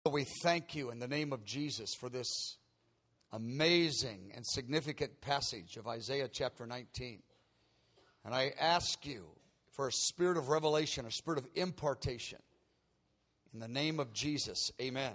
We thank you in the name of Jesus for this amazing and significant passage of Isaiah chapter 19. And I ask you for a spirit of revelation, a spirit of impartation. In the name of Jesus, amen.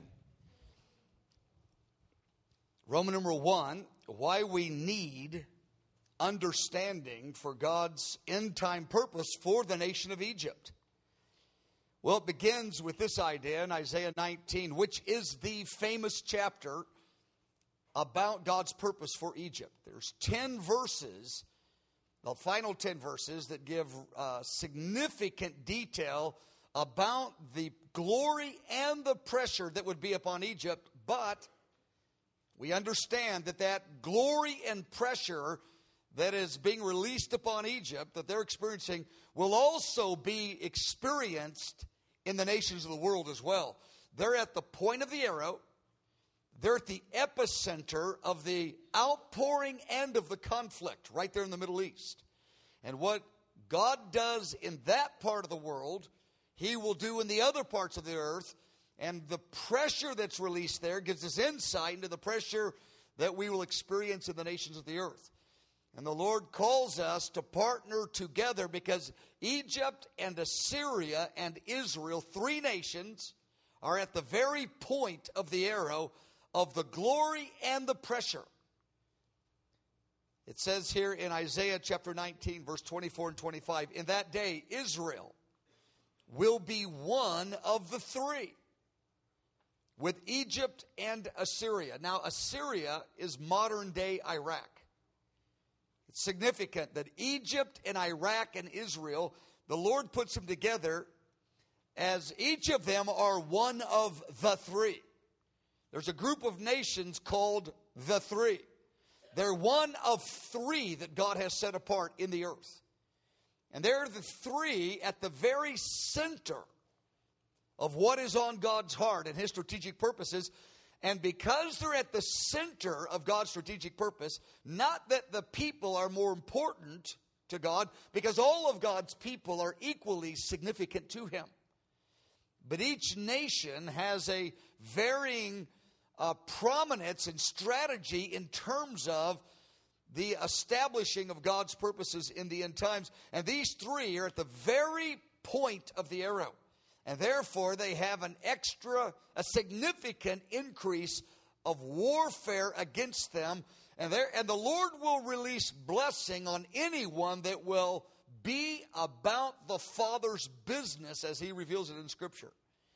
Roman numeral 1, why we need understanding for God's end-time purpose for the nation of Egypt. Well, it begins with this idea in Isaiah 19, which is the famous chapter about God's purpose for Egypt. There's 10 verses, the final 10 verses, that give significant detail about the glory and the pressure that would be upon Egypt. But we understand that glory and pressure that is being released upon Egypt, that they're experiencing, will also be experienced in the nations of the world as well. They're at the point of the arrow. They're at the epicenter of the outpouring end of the conflict, right there in the Middle East. And what God does in that part of the world, He will do in the other parts of the earth. And the pressure that's released there gives us insight into the pressure that we will experience in the nations of the earth. And the Lord calls us to partner together because Egypt and Assyria and Israel, 3 nations, are at the very point of the arrow of the glory and the pressure. It says here in Isaiah chapter 19, verse 24 and 25, in that day Israel will be one of the 3 with Egypt and Assyria. Now, Assyria is modern day Iraq. It's significant that Egypt and Iraq and Israel, the Lord puts them together as each of them are one of the 3. There's a group of nations called the 3. They're one of 3 that God has set apart in the earth. And they're the 3 at the very center of what is on God's heart and His strategic purposes. And because they're at the center of God's strategic purpose, not that the people are more important to God, because all of God's people are equally significant to Him. But each nation has a varying prominence and strategy in terms of the establishing of God's purposes in the end times. And these 3 are at the very point of the arrow. And therefore, they have a significant increase of warfare against them. And the Lord will release blessing on anyone that will be about the Father's business as He reveals it in Scripture.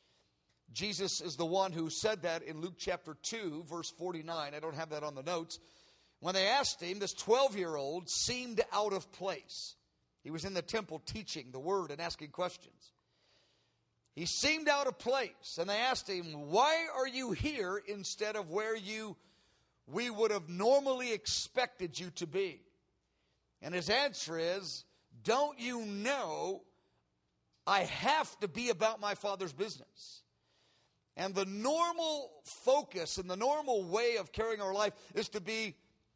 Jesus is the one who said that in Luke chapter 2, verse 49. I don't have that on the notes. When they asked Him, this 12-year-old seemed out of place. He was in the temple teaching the Word and asking questions. He seemed out of place, and they asked Him, why are you here instead of where we would have normally expected you to be? And His answer is, don't you know I have to be about my Father's business? And the normal focus and the normal way of carrying our life is to be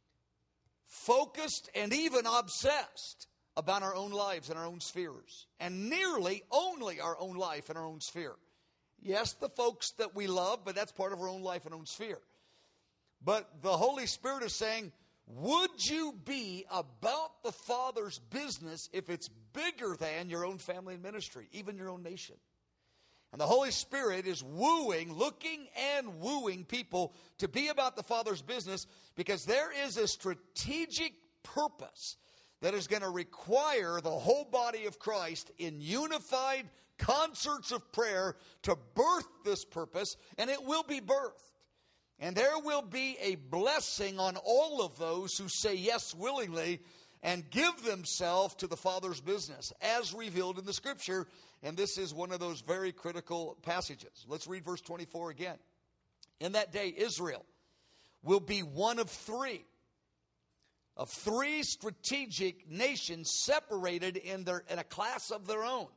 focused and even obsessed about our own lives and our own spheres. And nearly only our own life and our own sphere. Yes, the folks that we love, but that's part of our own life and own sphere. But the Holy Spirit is saying, would you be about the Father's business if it's bigger than your own family and ministry, even your own nation? And the Holy Spirit is looking and wooing people to be about the Father's business, because there is a strategic purpose that is going to require the whole body of Christ in unified concerts of prayer to birth this purpose, and it will be birthed. And there will be a blessing on all of those who say yes willingly and give themselves to the Father's business, as revealed in the Scripture. And this is one of those very critical passages. Let's read verse 24 again. In that day, Israel will be one of 3. Of 3 strategic nations separated in a class of their own.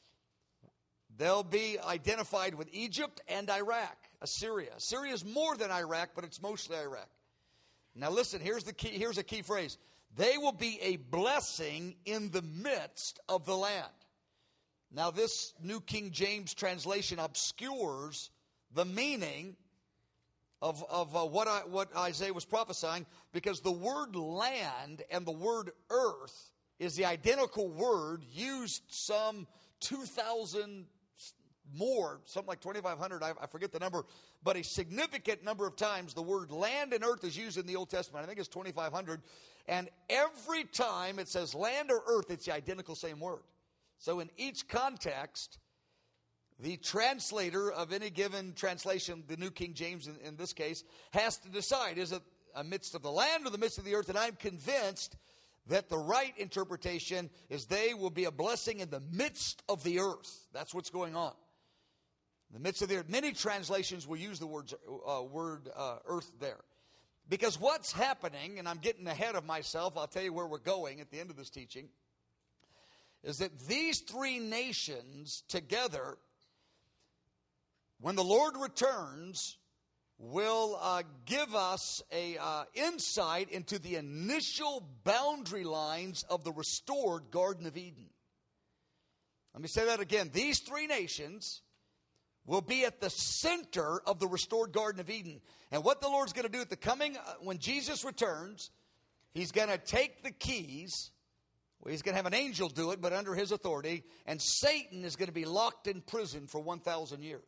They'll be identified with Egypt and Iraq, Assyria. Assyria is more than Iraq, but it's mostly Iraq. Now listen, here's a key phrase. They will be a blessing in the midst of the land. Now this New King James translation obscures the meaning of what Isaiah was prophesying, because the word land and the word earth is the identical word used some 2,000 more, something like 2,500, I forget the number, but a significant number of times the word land and earth is used in the Old Testament. I think it's 2,500. And every time it says land or earth, it's the identical same word. So in each context, the translator of any given translation, the New King James in this case, has to decide, is it amidst of the land or the midst of the earth? And I'm convinced that the right interpretation is they will be a blessing in the midst of the earth. That's what's going on. In the midst of the earth. Many translations will use the word earth there. Because what's happening, and I'm getting ahead of myself, I'll tell you where we're going at the end of this teaching, is that these three nations together, when the Lord returns, will give us a insight into the initial boundary lines of the restored Garden of Eden. Let me say that again. These three nations will be at the center of the restored Garden of Eden. And what the Lord's going to do at the coming, when Jesus returns, He's going to take the keys. Well, He's going to have an angel do it, but under His authority. And Satan is going to be locked in prison for 1,000 years.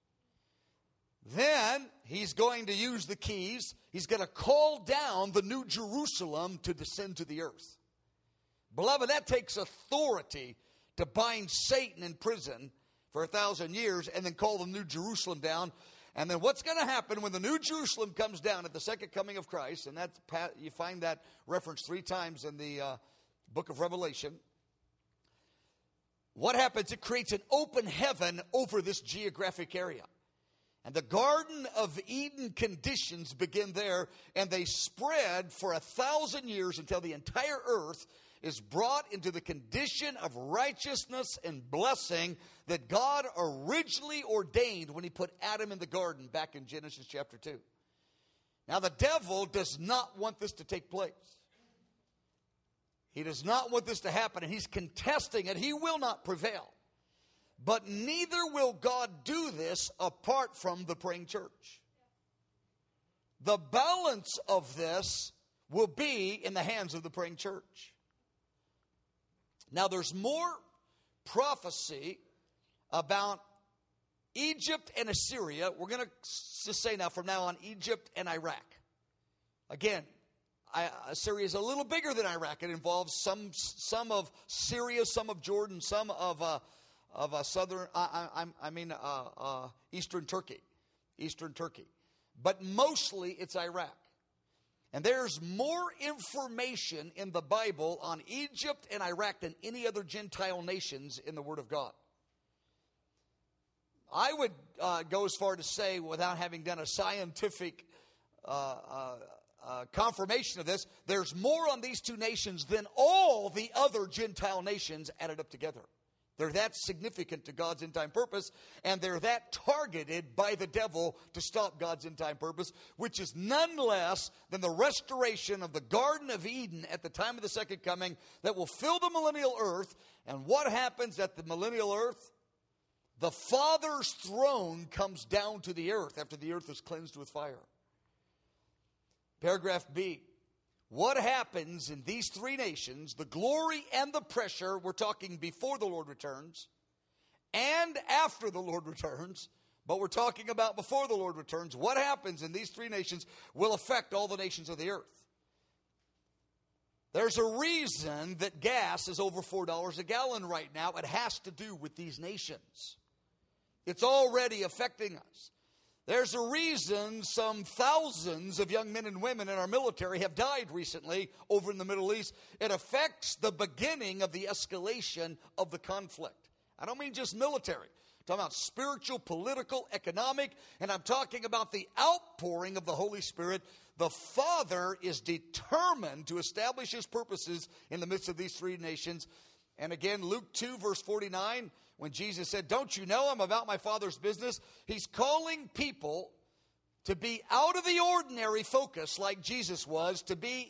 Then He's going to use the keys. He's going to call down the New Jerusalem to descend to the earth. Beloved, that takes authority to bind Satan in prison for 1,000 years and then call the New Jerusalem down. And then what's going to happen when the New Jerusalem comes down at the second coming of Christ, and that's, you find that referenced 3 times in the book of Revelation. What happens? It creates an open heaven over this geographic area. And the Garden of Eden conditions begin there, and they spread for 1,000 years until the entire earth is brought into the condition of righteousness and blessing that God originally ordained when He put Adam in the garden back in Genesis chapter 2. Now, the devil does not want this to take place. He does not want this to happen, and he's contesting it. He will not prevail. But neither will God do this apart from the praying church. The balance of this will be in the hands of the praying church. Now, there's more prophecy about Egypt and Assyria. We're going to just say now, from now on, Egypt and Iraq. Again, Assyria is a little bigger than Iraq. It involves some of Syria, some of Jordan, some of Eastern Turkey. Eastern Turkey. But mostly it's Iraq. And there's more information in the Bible on Egypt and Iraq than any other Gentile nations in the Word of God. I would go as far to say, without having done a scientific confirmation of this, there's more on these two nations than all the other Gentile nations added up together. They're that significant to God's end-time purpose, and they're that targeted by the devil to stop God's end-time purpose, which is none less than the restoration of the Garden of Eden at the time of the second coming that will fill the millennial earth. And what happens at the millennial earth? The Father's throne comes down to the earth after the earth is cleansed with fire. Paragraph B. What happens in these three nations, the glory and the pressure, we're talking before the Lord returns, and after the Lord returns, but we're talking about before the Lord returns. What happens in these three nations will affect all the nations of the earth. There's a reason that gas is over $4 a gallon right now. It has to do with these nations. It's already affecting us. There's a reason some thousands of young men and women in our military have died recently over in the Middle East. It affects the beginning of the escalation of the conflict. I don't mean just military. I'm talking about spiritual, political, economic, and I'm talking about the outpouring of the Holy Spirit. The Father is determined to establish His purposes in the midst of these three nations. And again, Luke 2, verse 49, when Jesus said, "Don't you know I'm about my Father's business?" He's calling people to be out of the ordinary focus like Jesus was, to be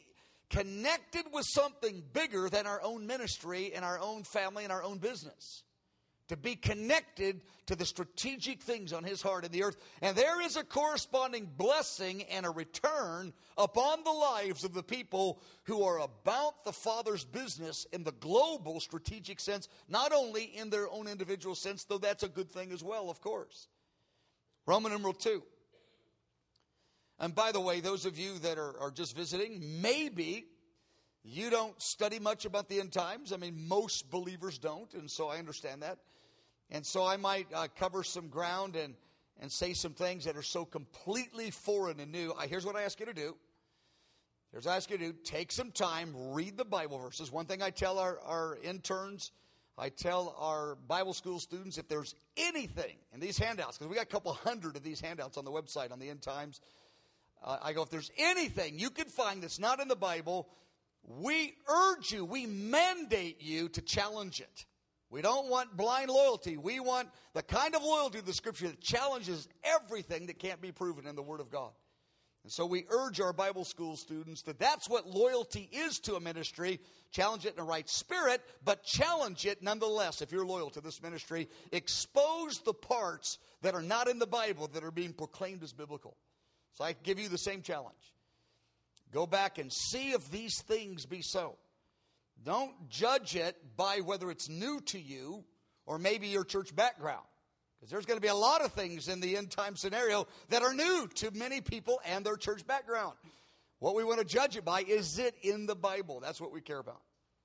connected with something bigger than our own ministry and our own family and our own business. to be connected to the strategic things on his heart in the earth. And there is a corresponding blessing and a return upon the lives of the people who are about the Father's business in the global strategic sense, not only in their own individual sense, though that's a good thing as well, of course. Roman numeral 2. And by the way, those of you that are just visiting, maybe you don't study much about the end times. I mean, most believers don't, and so I understand that. And so I might cover some ground and say some things that are so completely foreign and new. Here's what I ask you to do. Here's what I ask you to do. Take some time, read the Bible verses. One thing I tell our interns, I tell our Bible school students, if there's anything in these handouts, because we got a couple hundred of these handouts on the website on the end times, I go, if there's anything you can find that's not in the Bible, we urge you, we mandate you to challenge it. We don't want blind loyalty. We want the kind of loyalty of the Scripture that challenges everything that can't be proven in the Word of God. And so we urge our Bible school students that that's what loyalty is to a ministry. Challenge it in the right spirit, but challenge it nonetheless. If you're loyal to this ministry, expose the parts that are not in the Bible that are being proclaimed as biblical. So I give you the same challenge. Go back and see if these things be so. Don't judge it by whether it's new to you or maybe your church background. Because there's going to be a lot of things in the end time scenario that are new to many people and their church background. What we want to judge it by, is it in the Bible? That's what we care about.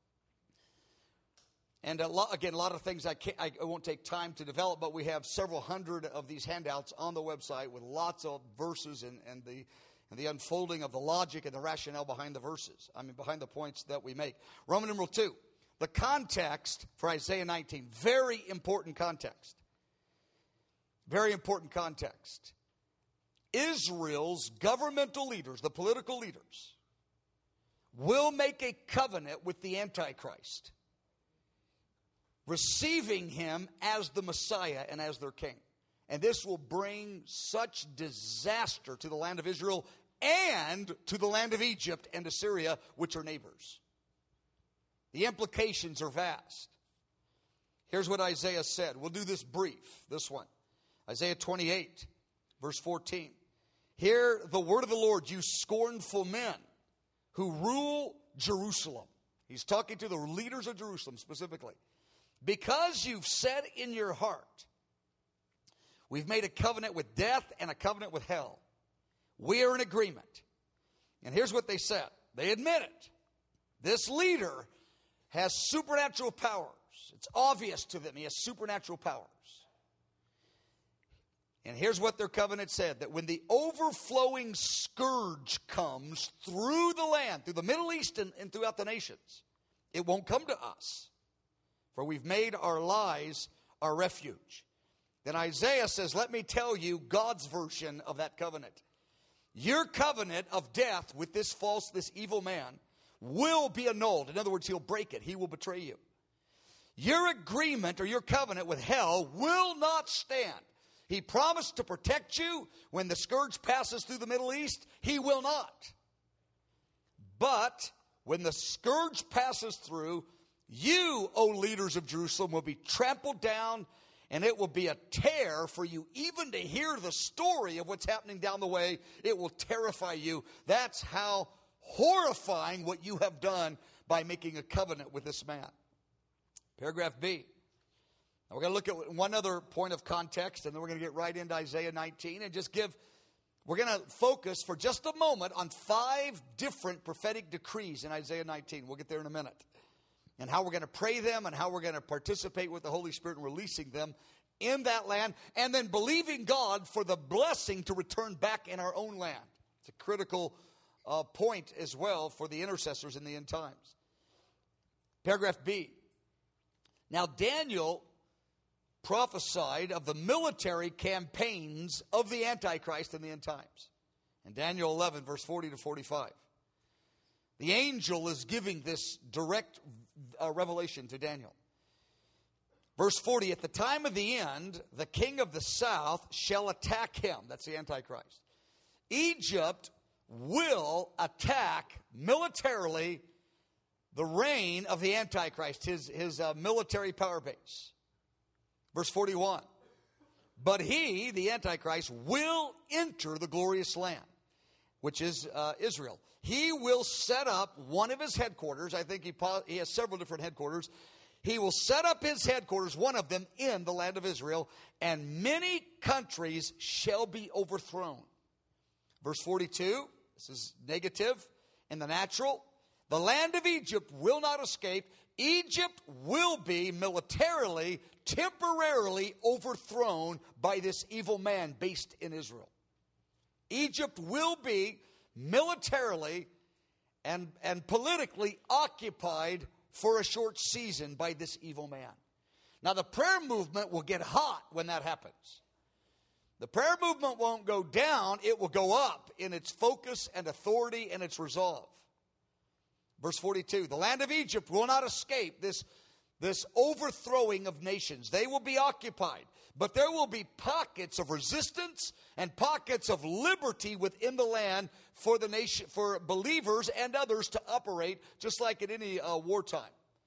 And a lot of things I won't take time to develop, but we have several hundred of these handouts on the website with lots of verses and the unfolding of the logic and the rationale behind the verses. Behind the points that we make. Roman numeral 2, the context for Isaiah 19. Very important context. Very important context. Israel's governmental leaders, the political leaders, will make a covenant with the Antichrist, receiving him as the Messiah and as their king. And this will bring such disaster to the land of Israel and to the land of Egypt and Assyria, which are neighbors. The implications are vast. Here's what Isaiah said. We'll do this brief, this one. Isaiah 28, verse 14. Hear the word of the Lord, you scornful men who rule Jerusalem. He's talking to the leaders of Jerusalem specifically. Because you've said in your heart, we've made a covenant with death and a covenant with hell. We are in agreement. And here's what they said. They admit it. This leader has supernatural powers. It's obvious to them he has supernatural powers. And here's what their covenant said, that when the overflowing scourge comes through the land, through the Middle East and throughout the nations, it won't come to us. For we've made our lies our refuge. Then Isaiah says, let me tell you God's version of that covenant. Your covenant of death with this evil man will be annulled. In other words, he'll break it. He will betray you. Your agreement or your covenant with hell will not stand. He promised to protect you when the scourge passes through the Middle East. He will not. But when the scourge passes through, you, O leaders of Jerusalem, will be trampled down, and it will be a terror for you even to hear the story of what's happening down the way. It will terrify you. That's how horrifying what you have done by making a covenant with this man. Paragraph B. Now we're going to look at one other point of context, and then we're going to get right into Isaiah 19 and we're going to focus for just a moment on 5 different prophetic decrees in Isaiah 19. We'll get there in a minute. And how we're going to pray them and how we're going to participate with the Holy Spirit in releasing them in that land. And then believing God for the blessing to return back in our own land. It's a critical point as well for the intercessors in the end times. Paragraph B. Now Daniel prophesied of the military campaigns of the Antichrist in the end times. In Daniel 11, verse 40 to 45. The angel is giving this direct revelation to Daniel. Verse 40, at the time of the end, the king of the south shall attack him. That's the Antichrist. Egypt will attack militarily the reign of the Antichrist, his military power base. Verse 41. But he, the Antichrist, will enter the glorious land, which is Israel. He will set up one of his headquarters. I think he has several different headquarters. He will set up his headquarters, one of them, in the land of Israel, and many countries shall be overthrown. Verse 42, this is negative in the natural. The land of Egypt will not escape. Egypt will be militarily, temporarily overthrown by this evil man based in Israel. Egypt will be militarily and politically occupied for a short season by this evil man. Now, the prayer movement will get hot when that happens. The prayer movement won't go down, it will go up in its focus and authority and its resolve. Verse 42, the land of Egypt will not escape this overthrowing of nations. They will be occupied, but there will be pockets of resistance and pockets of liberty within the land for the nation, for believers and others to operate, just like in any wartime.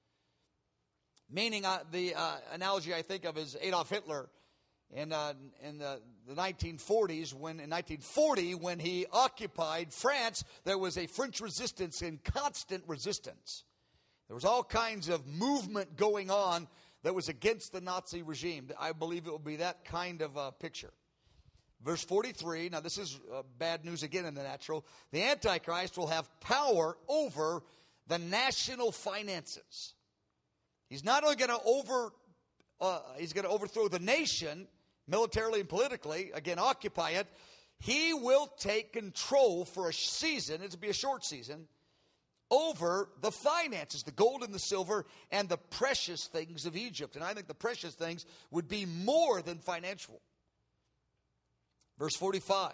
Meaning, the analogy I think of is Adolf Hitler in the 1940s, in 1940, when he occupied France, there was a French resistance and constant resistance. There was all kinds of movement going on that was against the Nazi regime. I believe it will be that kind of picture. Verse 43, now this is bad news again in the natural. The Antichrist will have power over the national finances. He's not only going to he's going to overthrow the nation militarily and politically, again, occupy it. He will take control for a season, it'll be a short season, over the finances, the gold and the silver, and the precious things of Egypt. And I think the precious things would be more than financial. Verse 45.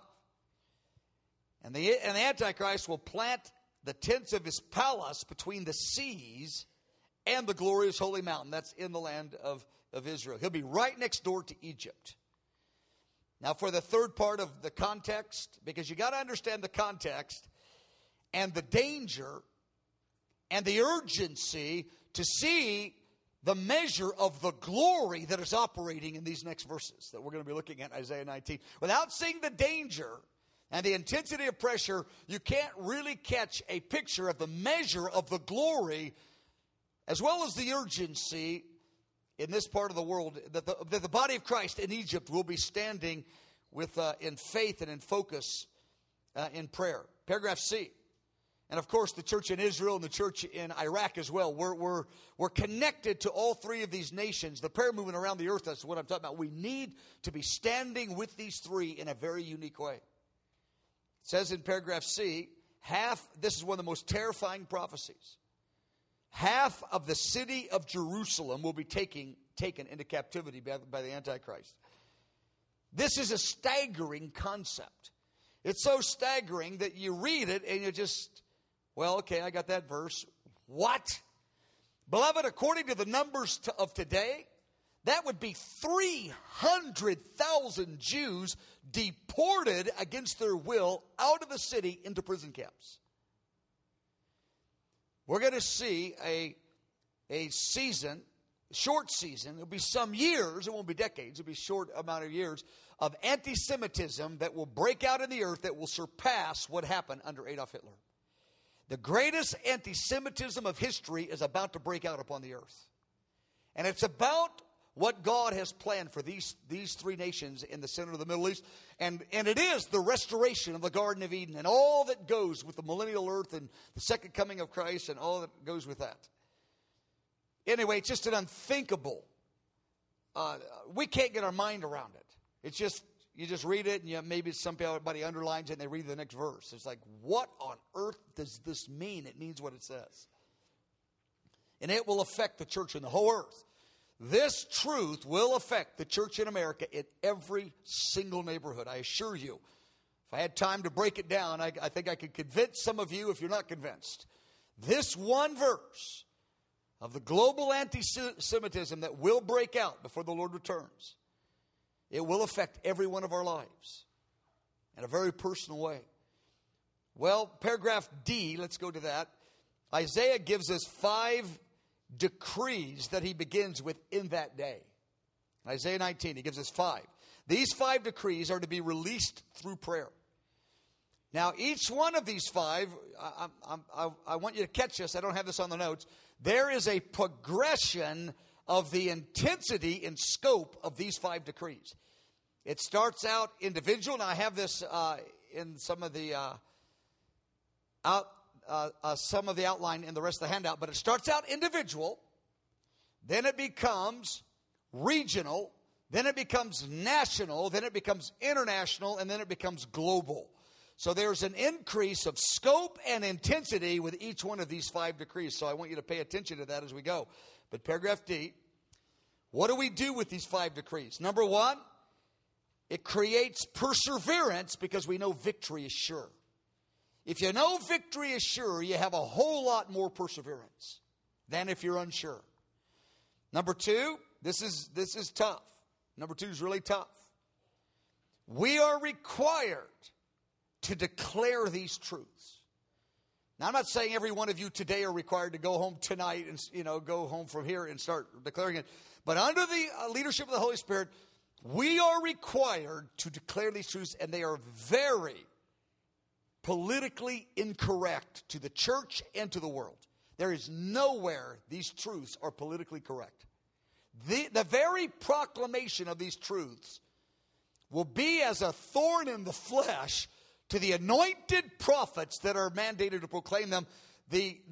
And the Antichrist will plant the tents of his palace between the seas and the glorious holy mountain. That's in the land of Israel. He'll be right next door to Egypt. Now, for the third part of the context, because you got to understand the context and the danger and the urgency to see the measure of the glory that is operating in these next verses that we're going to be looking at in Isaiah 19. Without seeing the danger and the intensity of pressure, you can't really catch a picture of the measure of the glory as well as the urgency in this part of the world that the body of Christ in Egypt will be standing with in faith and in focus in prayer. Paragraph C. And of course, the church in Israel and the church in Iraq as well. We're connected to all three of these nations. The prayer movement around the earth, that's what I'm talking about. We need to be standing with these three in a very unique way. It says in paragraph C, this is one of the most terrifying prophecies. Half of the city of Jerusalem will be taken into captivity by the Antichrist. This is a staggering concept. It's so staggering that you read it and you just, well, okay, I got that verse. What? Beloved, according to the numbers of today, that would be 300,000 Jews deported against their will out of the city into prison camps. We're going to see a season, short season. It'll be some years. It won't be decades. It'll be a short amount of years of anti-Semitism that will break out in the earth that will surpass what happened under Adolf Hitler. The greatest anti-Semitism of history is about to break out upon the earth. And it's about what God has planned for these three nations in the center of the Middle East. And it is the restoration of the Garden of Eden and all that goes with the millennial earth and the second coming of Christ and all that goes with that. Anyway, it's just an unthinkable. We can't get our mind around it. It's just, you just read it and maybe somebody underlines it and they read the next verse. It's like, what on earth does this mean? It means what it says. And it will affect the church in the whole earth. This truth will affect the church in America in every single neighborhood, I assure you. If I had time to break it down, I think I could convince some of you if you're not convinced. This one verse of the global anti-Semitism that will break out before the Lord returns, it will affect every one of our lives in a very personal way. Well, paragraph D, let's go to that. Isaiah gives us 5 decrees that he begins with in that day. Isaiah 19, he gives us 5. These 5 decrees are to be released through prayer. Now, each one of these 5, I want you to catch this. I don't have this on the notes. There is a progression of the intensity and scope of these 5 decrees. It starts out individual, and I have this in some of the outline in the rest of the handout. But it starts out individual, then it becomes regional, then it becomes national, then it becomes international, and then it becomes global. So there's an increase of scope and intensity with each one of these 5 decrees. So I want you to pay attention to that as we go. But paragraph D, what do we do with these 5 decrees? Number 1, it creates perseverance because we know victory is sure. If you know victory is sure, you have a whole lot more perseverance than if you're unsure. Number 2, this is tough. Number 2 is really tough. We are required to declare these truths. Now, I'm not saying every one of you today are required to go home tonight and go home from here and start declaring it. But under the leadership of the Holy Spirit, we are required to declare these truths, and they are very politically incorrect to the church and to the world. There is nowhere these truths are politically correct. The very proclamation of these truths will be as a thorn in the flesh to the anointed prophets that are mandated to proclaim them. The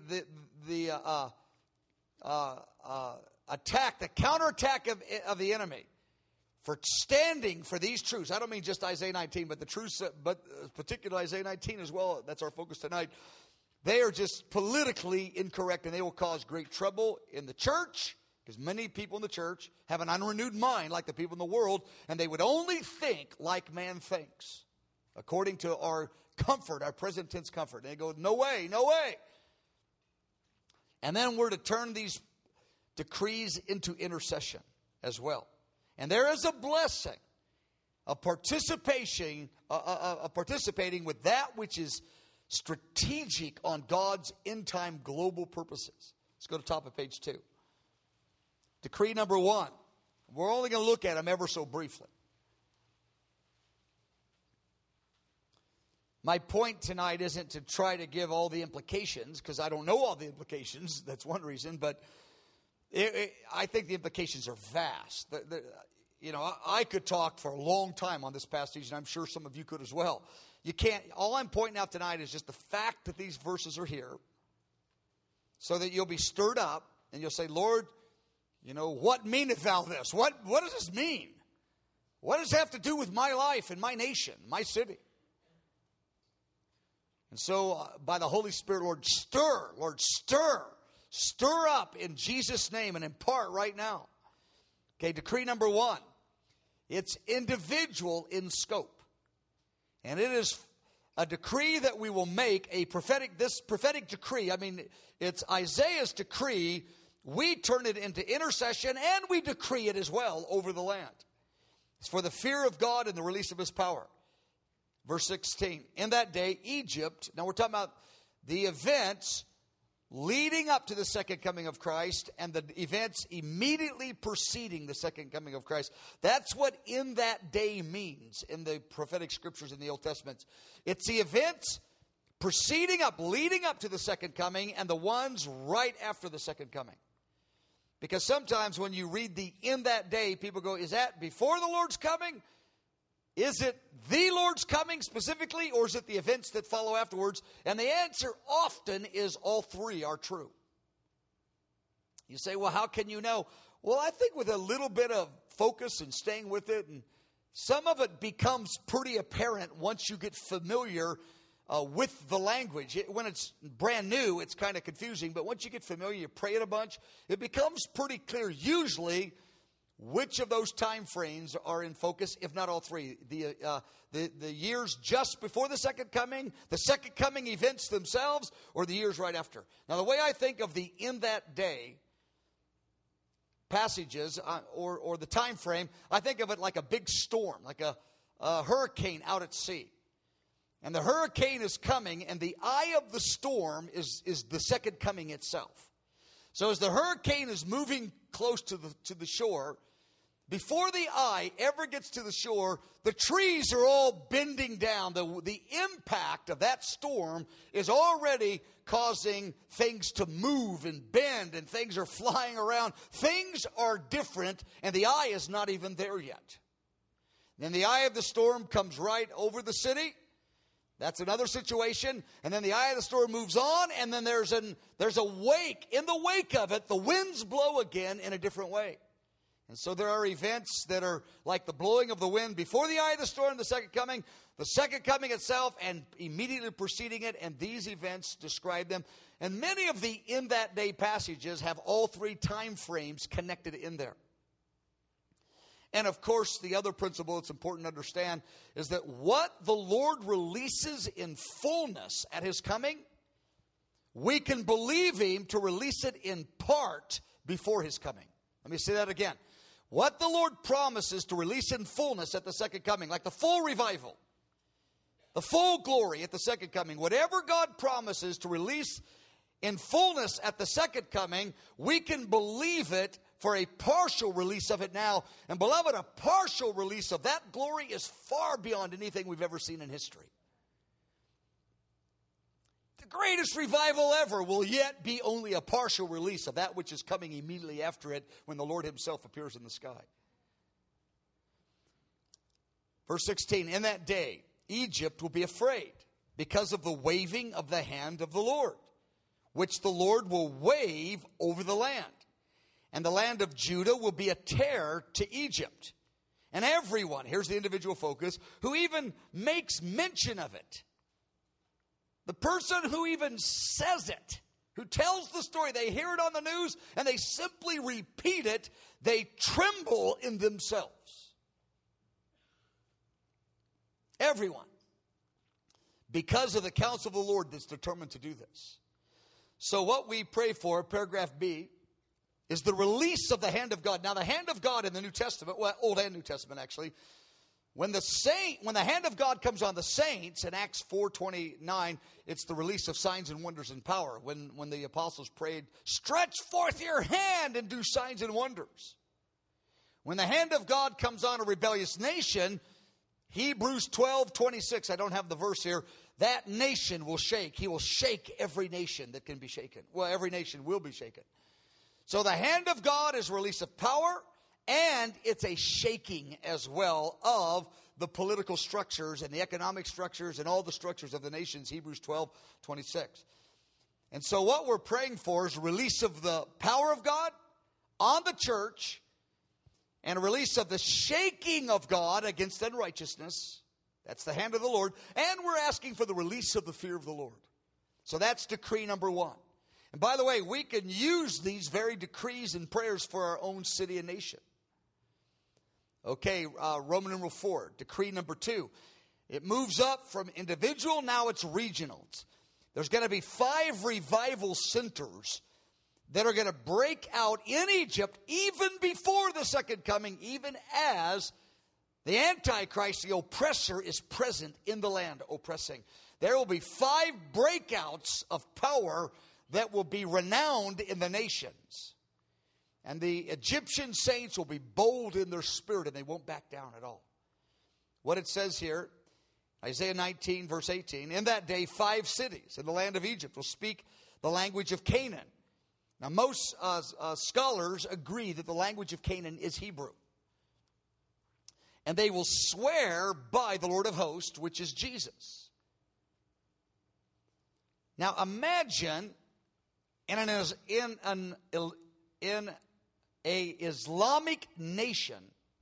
counterattack of the enemy for standing for these truths. I don't mean just Isaiah 19, but the truths, but particularly Isaiah 19 as well. That's our focus tonight. They are just politically incorrect, and they will cause great trouble in the church, because many people in the church have an unrenewed mind like the people in the world, and they would only think like man thinks, according to our comfort, our present tense comfort. And they go, no way, no way. And then we're to turn these decrees into intercession as well. And there is a blessing of participating with that which is strategic on God's end-time global purposes. Let's go to the top of page 2. Decree number 1. We're only going to look at them ever so briefly. My point tonight isn't to try to give all the implications, because I don't know all the implications. That's one reason. But I think the implications are vast. I could talk for a long time on this passage, and I'm sure some of you could as well. You can't. All I'm pointing out tonight is just the fact that these verses are here, so that you'll be stirred up and you'll say, Lord, what meaneth thou this? What does this mean? What does it have to do with my life and my nation, my city? And so, by the Holy Spirit, Lord, stir up in Jesus' name and impart right now. Okay, decree number 1. It's individual in scope. And it is a decree that we will make this prophetic decree. I mean, it's Isaiah's decree. We turn it into intercession, and we decree it as well over the land. It's for the fear of God and the release of his power. Verse 16, in that day, Egypt, now we're talking about the events leading up to the second coming of Christ and the events immediately preceding the second coming of Christ. That's what in that day means in the prophetic scriptures in the Old Testament. It's the events leading up to the second coming, and the ones right after the second coming. Because sometimes when you read the in that day, people go, is that before the Lord's coming? Is it the Lord's coming specifically, or is it the events that follow afterwards? And the answer often is all three are true. You say, well, how can you know? Well, I think with a little bit of focus and staying with it, and some of it becomes pretty apparent once you get familiar with the language. When it's brand new, it's kind of confusing, but once you get familiar, you pray it a bunch, it becomes pretty clear usually which of those time frames are in focus, if not all three. The years just before the second coming events themselves, or the years right after. Now, the way I think of the in that day passages or the time frame, I think of it like a big storm, like a hurricane out at sea. And the hurricane is coming, and the eye of the storm is the second coming itself. So as the hurricane is moving close to the shore, before the eye ever gets to the shore, the trees are all bending down. The impact of that storm is already causing things to move and bend, and things are flying around. Things are different, and the eye is not even there yet. Then the eye of the storm comes right over the city. That's another situation. And then the eye of the storm moves on, and then there's a wake. In the wake of it, the winds blow again in a different way. And so there are events that are like the blowing of the wind before the eye of the storm, the second coming itself, and immediately preceding it. And these events describe them. And many of the in that day passages have all three time frames connected in there. And of course, the other principle that's important to understand is that what the Lord releases in fullness at his coming, we can believe him to release it in part before his coming. Let me say that again. What the Lord promises to release in fullness at the second coming, like the full revival, the full glory at the second coming, whatever God promises to release in fullness at the second coming, we can believe it for a partial release of it now. And beloved, a partial release of that glory is far beyond anything we've ever seen in history. The greatest revival ever will yet be only a partial release of that which is coming immediately after it when the Lord himself appears in the sky. Verse 16, in that day, Egypt will be afraid because of the waving of the hand of the Lord, which the Lord will wave over the land. And the land of Judah will be a terror to Egypt. And everyone, here's the individual focus, who even makes mention of it. The person who even says it, who tells the story, they hear it on the news and they simply repeat it, they tremble in themselves. Everyone. Because of the counsel of the Lord that's determined to do this. So what we pray for, paragraph B, is the release of the hand of God. Now the hand of God in the New Testament, well, Old and New Testament actually, when the hand of God comes on the saints in Acts 4:29, it's the release of signs and wonders and power. When the apostles prayed, stretch forth your hand and do signs and wonders. When the hand of God comes on a rebellious nation, Hebrews 12:26, I don't have the verse here, that nation will shake. He will shake every nation that can be shaken. Well, every nation will be shaken. So the hand of God is release of power, and it's a shaking as well of the political structures and the economic structures and all the structures of the nations, Hebrews 12:26. And so what we're praying for is a release of the power of God on the church and a release of the shaking of God against unrighteousness. That's the hand of the Lord. And we're asking for the release of the fear of the Lord. So that's decree number one. And by the way, we can use these very decrees and prayers for our own city and nation. Okay, Roman numeral 4, decree number 2. It moves up from individual, now it's regional. There's going to be 5 revival centers that are going to break out in Egypt even before the second coming, even as the Antichrist, the oppressor, is present in the land oppressing. There will be 5 breakouts of power that will be renowned in the nations. And the Egyptian saints will be bold in their spirit and they won't back down at all. What it says here, Isaiah 19 verse 18, in that day 5 cities in the land of Egypt will speak the language of Canaan. Now most scholars agree that the language of Canaan is Hebrew. And they will swear by the Lord of hosts, which is Jesus. Now imagine in a Islamic nation,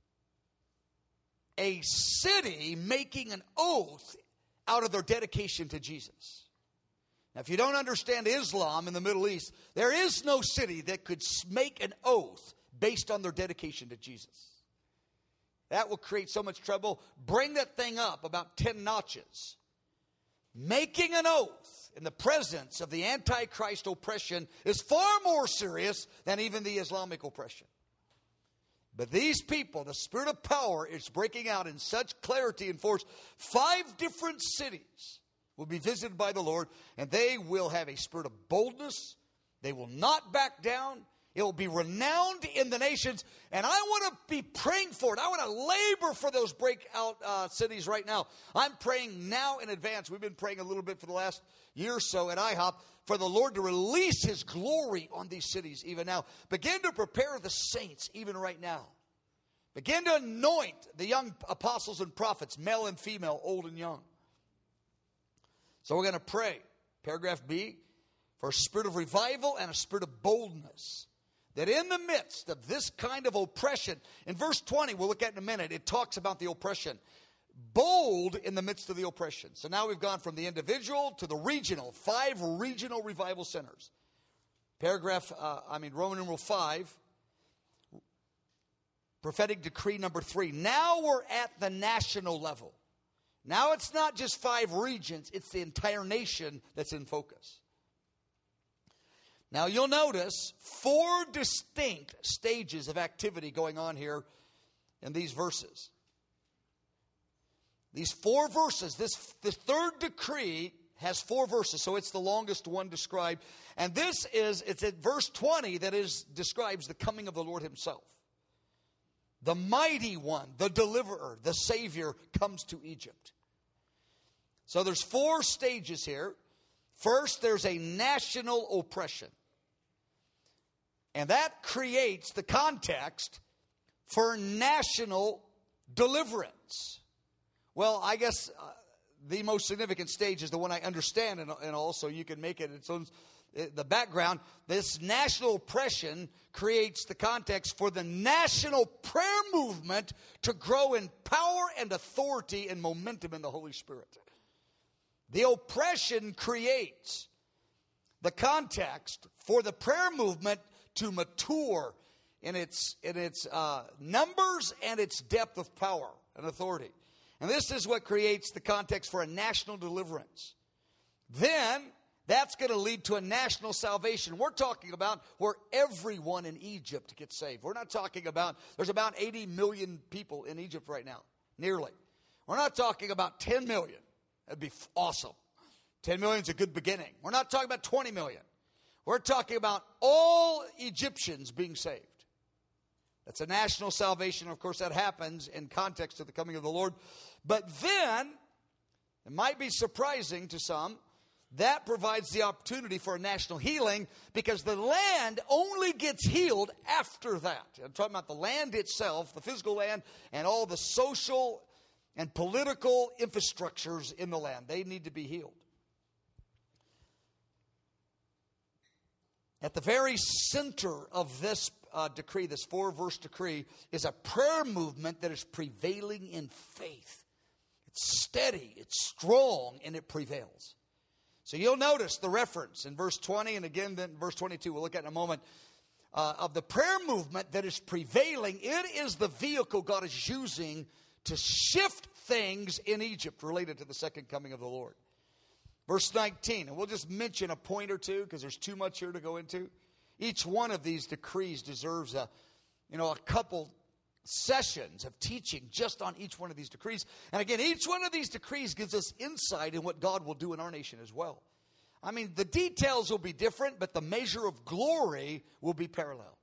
a city making an oath out of their dedication to Jesus. Now, if you don't understand Islam in the Middle East, there is no city that could make an oath based on their dedication to Jesus. That will create so much trouble. Bring that thing up about 10 notches. Making an oath in the presence of the Antichrist oppression is far more serious than even the Islamic oppression. But these people, the spirit of power is breaking out in such clarity and force. 5 different cities will be visited by the Lord, and they will have a spirit of boldness. They will not back down. It will be renowned in the nations, and I want to be praying for it. I want to labor for those breakout cities right now. I'm praying now in advance. We've been praying a little bit for the last year or so at IHOP for the Lord to release His glory on these cities even now. Begin to prepare the saints even right now. Begin to anoint the young apostles and prophets, male and female, old and young. So we're going to pray, paragraph B, for a spirit of revival and a spirit of boldness. That in the midst of this kind of oppression, in verse 20, we'll look at in a minute, it talks about the oppression. Bold in the midst of the oppression. So now we've gone from the individual to the regional, 5 regional revival centers. Roman numeral 5, prophetic decree number 3. Now we're at the national level. Now it's not just 5 regions, it's the entire nation that's in focus. Now you'll notice 4 distinct stages of activity going on here in these verses. These 4 verses, this third decree has 4 verses, so it's the longest one described. And it's at verse 20 that describes the coming of the Lord Himself. The mighty one, the deliverer, the Savior comes to Egypt. So there's 4 stages here. First, there's a national oppression. And that creates the context for national deliverance. Well, I guess the most significant stage is the one I understand, and also you can make it its own. The background, this national oppression creates the context for the national prayer movement to grow in power and authority and momentum in the Holy Spirit. The oppression creates the context for the prayer movement to mature in its numbers and its depth of power and authority. And this is what creates the context for a national deliverance. Then that's going to lead to a national salvation. We're talking about where everyone in Egypt gets saved. We're not talking about, there's about 80 million people in Egypt right now, nearly. We're not talking about 10 million. That'd be awesome. 10 million is a good beginning. We're not talking about 20 million. We're talking about all Egyptians being saved. That's a national salvation. Of course, that happens in context of the coming of the Lord. But then, it might be surprising to some, that provides the opportunity for a national healing because the land only gets healed after that. I'm talking about the land itself, the physical land, and all the social and political infrastructures in the land. They need to be healed. At the very center of this decree, this 4-verse decree, is a prayer movement that is prevailing in faith. It's steady, it's strong, and it prevails. So you'll notice the reference in verse 20 and again then verse 22, we'll look at in a moment, of the prayer movement that is prevailing. It is the vehicle God is using to shift things in Egypt related to the second coming of the Lord. Verse 19, and we'll just mention a point or two because there's too much here to go into. Each one of these decrees deserves a couple sessions of teaching just on each one of these decrees. And again, each one of these decrees gives us insight in what God will do in our nation as well. I mean, the details will be different, but the measure of glory will be parallel.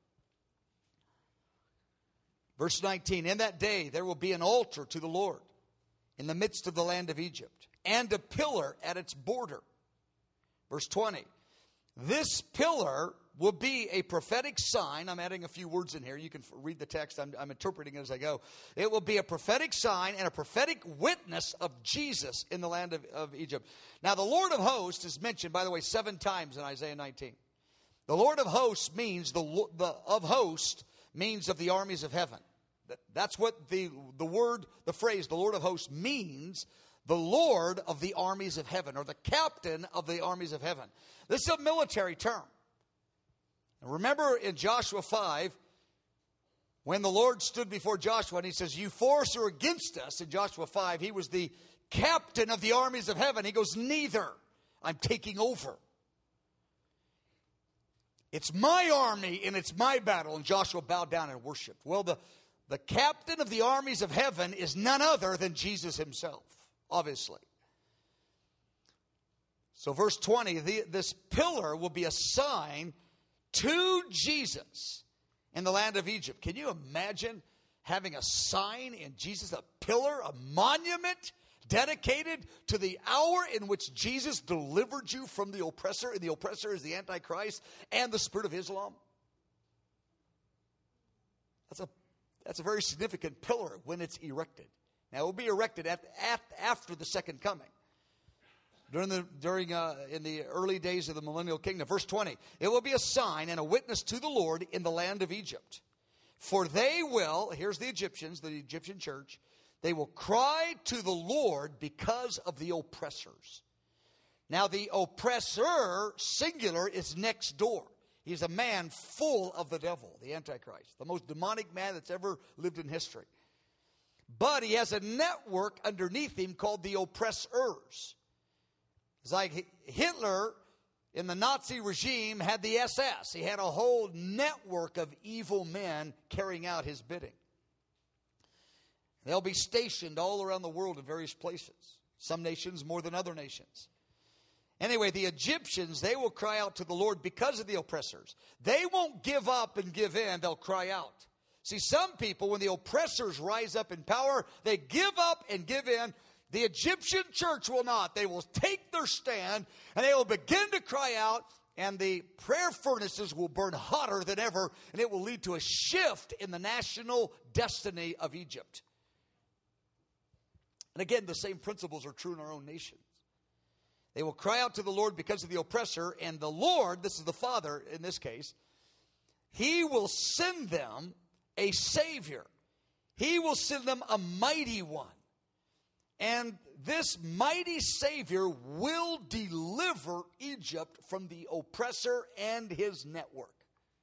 Verse 19, in that day there will be an altar to the Lord in the midst of the land of Egypt, and a pillar at its border. Verse 20, this pillar will be a prophetic sign. I'm adding a few words in here. You can read the text. I'm interpreting it as I go. It will be a prophetic sign and a prophetic witness of Jesus in the land of Egypt. Now, the Lord of hosts is mentioned, by the way, 7 times in Isaiah 19. The Lord of hosts means, the of host means of the armies of heaven. That's what the phrase, the Lord of hosts means. The Lord of the armies of heaven, or the captain of the armies of heaven. This is a military term. And remember in Joshua 5, when the Lord stood before Joshua and He says, you force are against us. In Joshua 5, He was the captain of the armies of heaven. He goes, neither. I'm taking over. It's my army and it's my battle. And Joshua bowed down and worshiped. Well, the captain of the armies of heaven is none other than Jesus Himself. Obviously. So verse 20, this pillar will be a sign to Jesus in the land of Egypt. Can you imagine having a sign in Jesus, a pillar, a monument dedicated to the hour in which Jesus delivered you from the oppressor, and the oppressor is the Antichrist and the spirit of Islam? That's a very significant pillar when it's erected. Now, it will be erected after the second coming, in the early days of the millennial kingdom. Verse 20, it will be a sign and a witness to the Lord in the land of Egypt. For they will, here's the Egyptians, the Egyptian church, they will cry to the Lord because of the oppressors. Now, the oppressor, singular, is next door. He's a man full of the devil, the Antichrist, the most demonic man that's ever lived in history. But he has a network underneath him called the oppressors. It's like Hitler in the Nazi regime had the SS. He had a whole network of evil men carrying out his bidding. They'll be stationed all around the world in various places. Some nations more than other nations. Anyway, the Egyptians, they will cry out to the Lord because of the oppressors. They won't give up and give in. They'll cry out. See, some people, when the oppressors rise up in power, they give up and give in. The Egyptian church will not. They will take their stand, and they will begin to cry out, and the prayer furnaces will burn hotter than ever, and it will lead to a shift in the national destiny of Egypt. And again, the same principles are true in our own nations. They will cry out to the Lord because of the oppressor, and the Lord, this is the Father in this case, He will send them a Savior. He will send them a mighty one. And this mighty Savior will deliver Egypt from the oppressor and his network.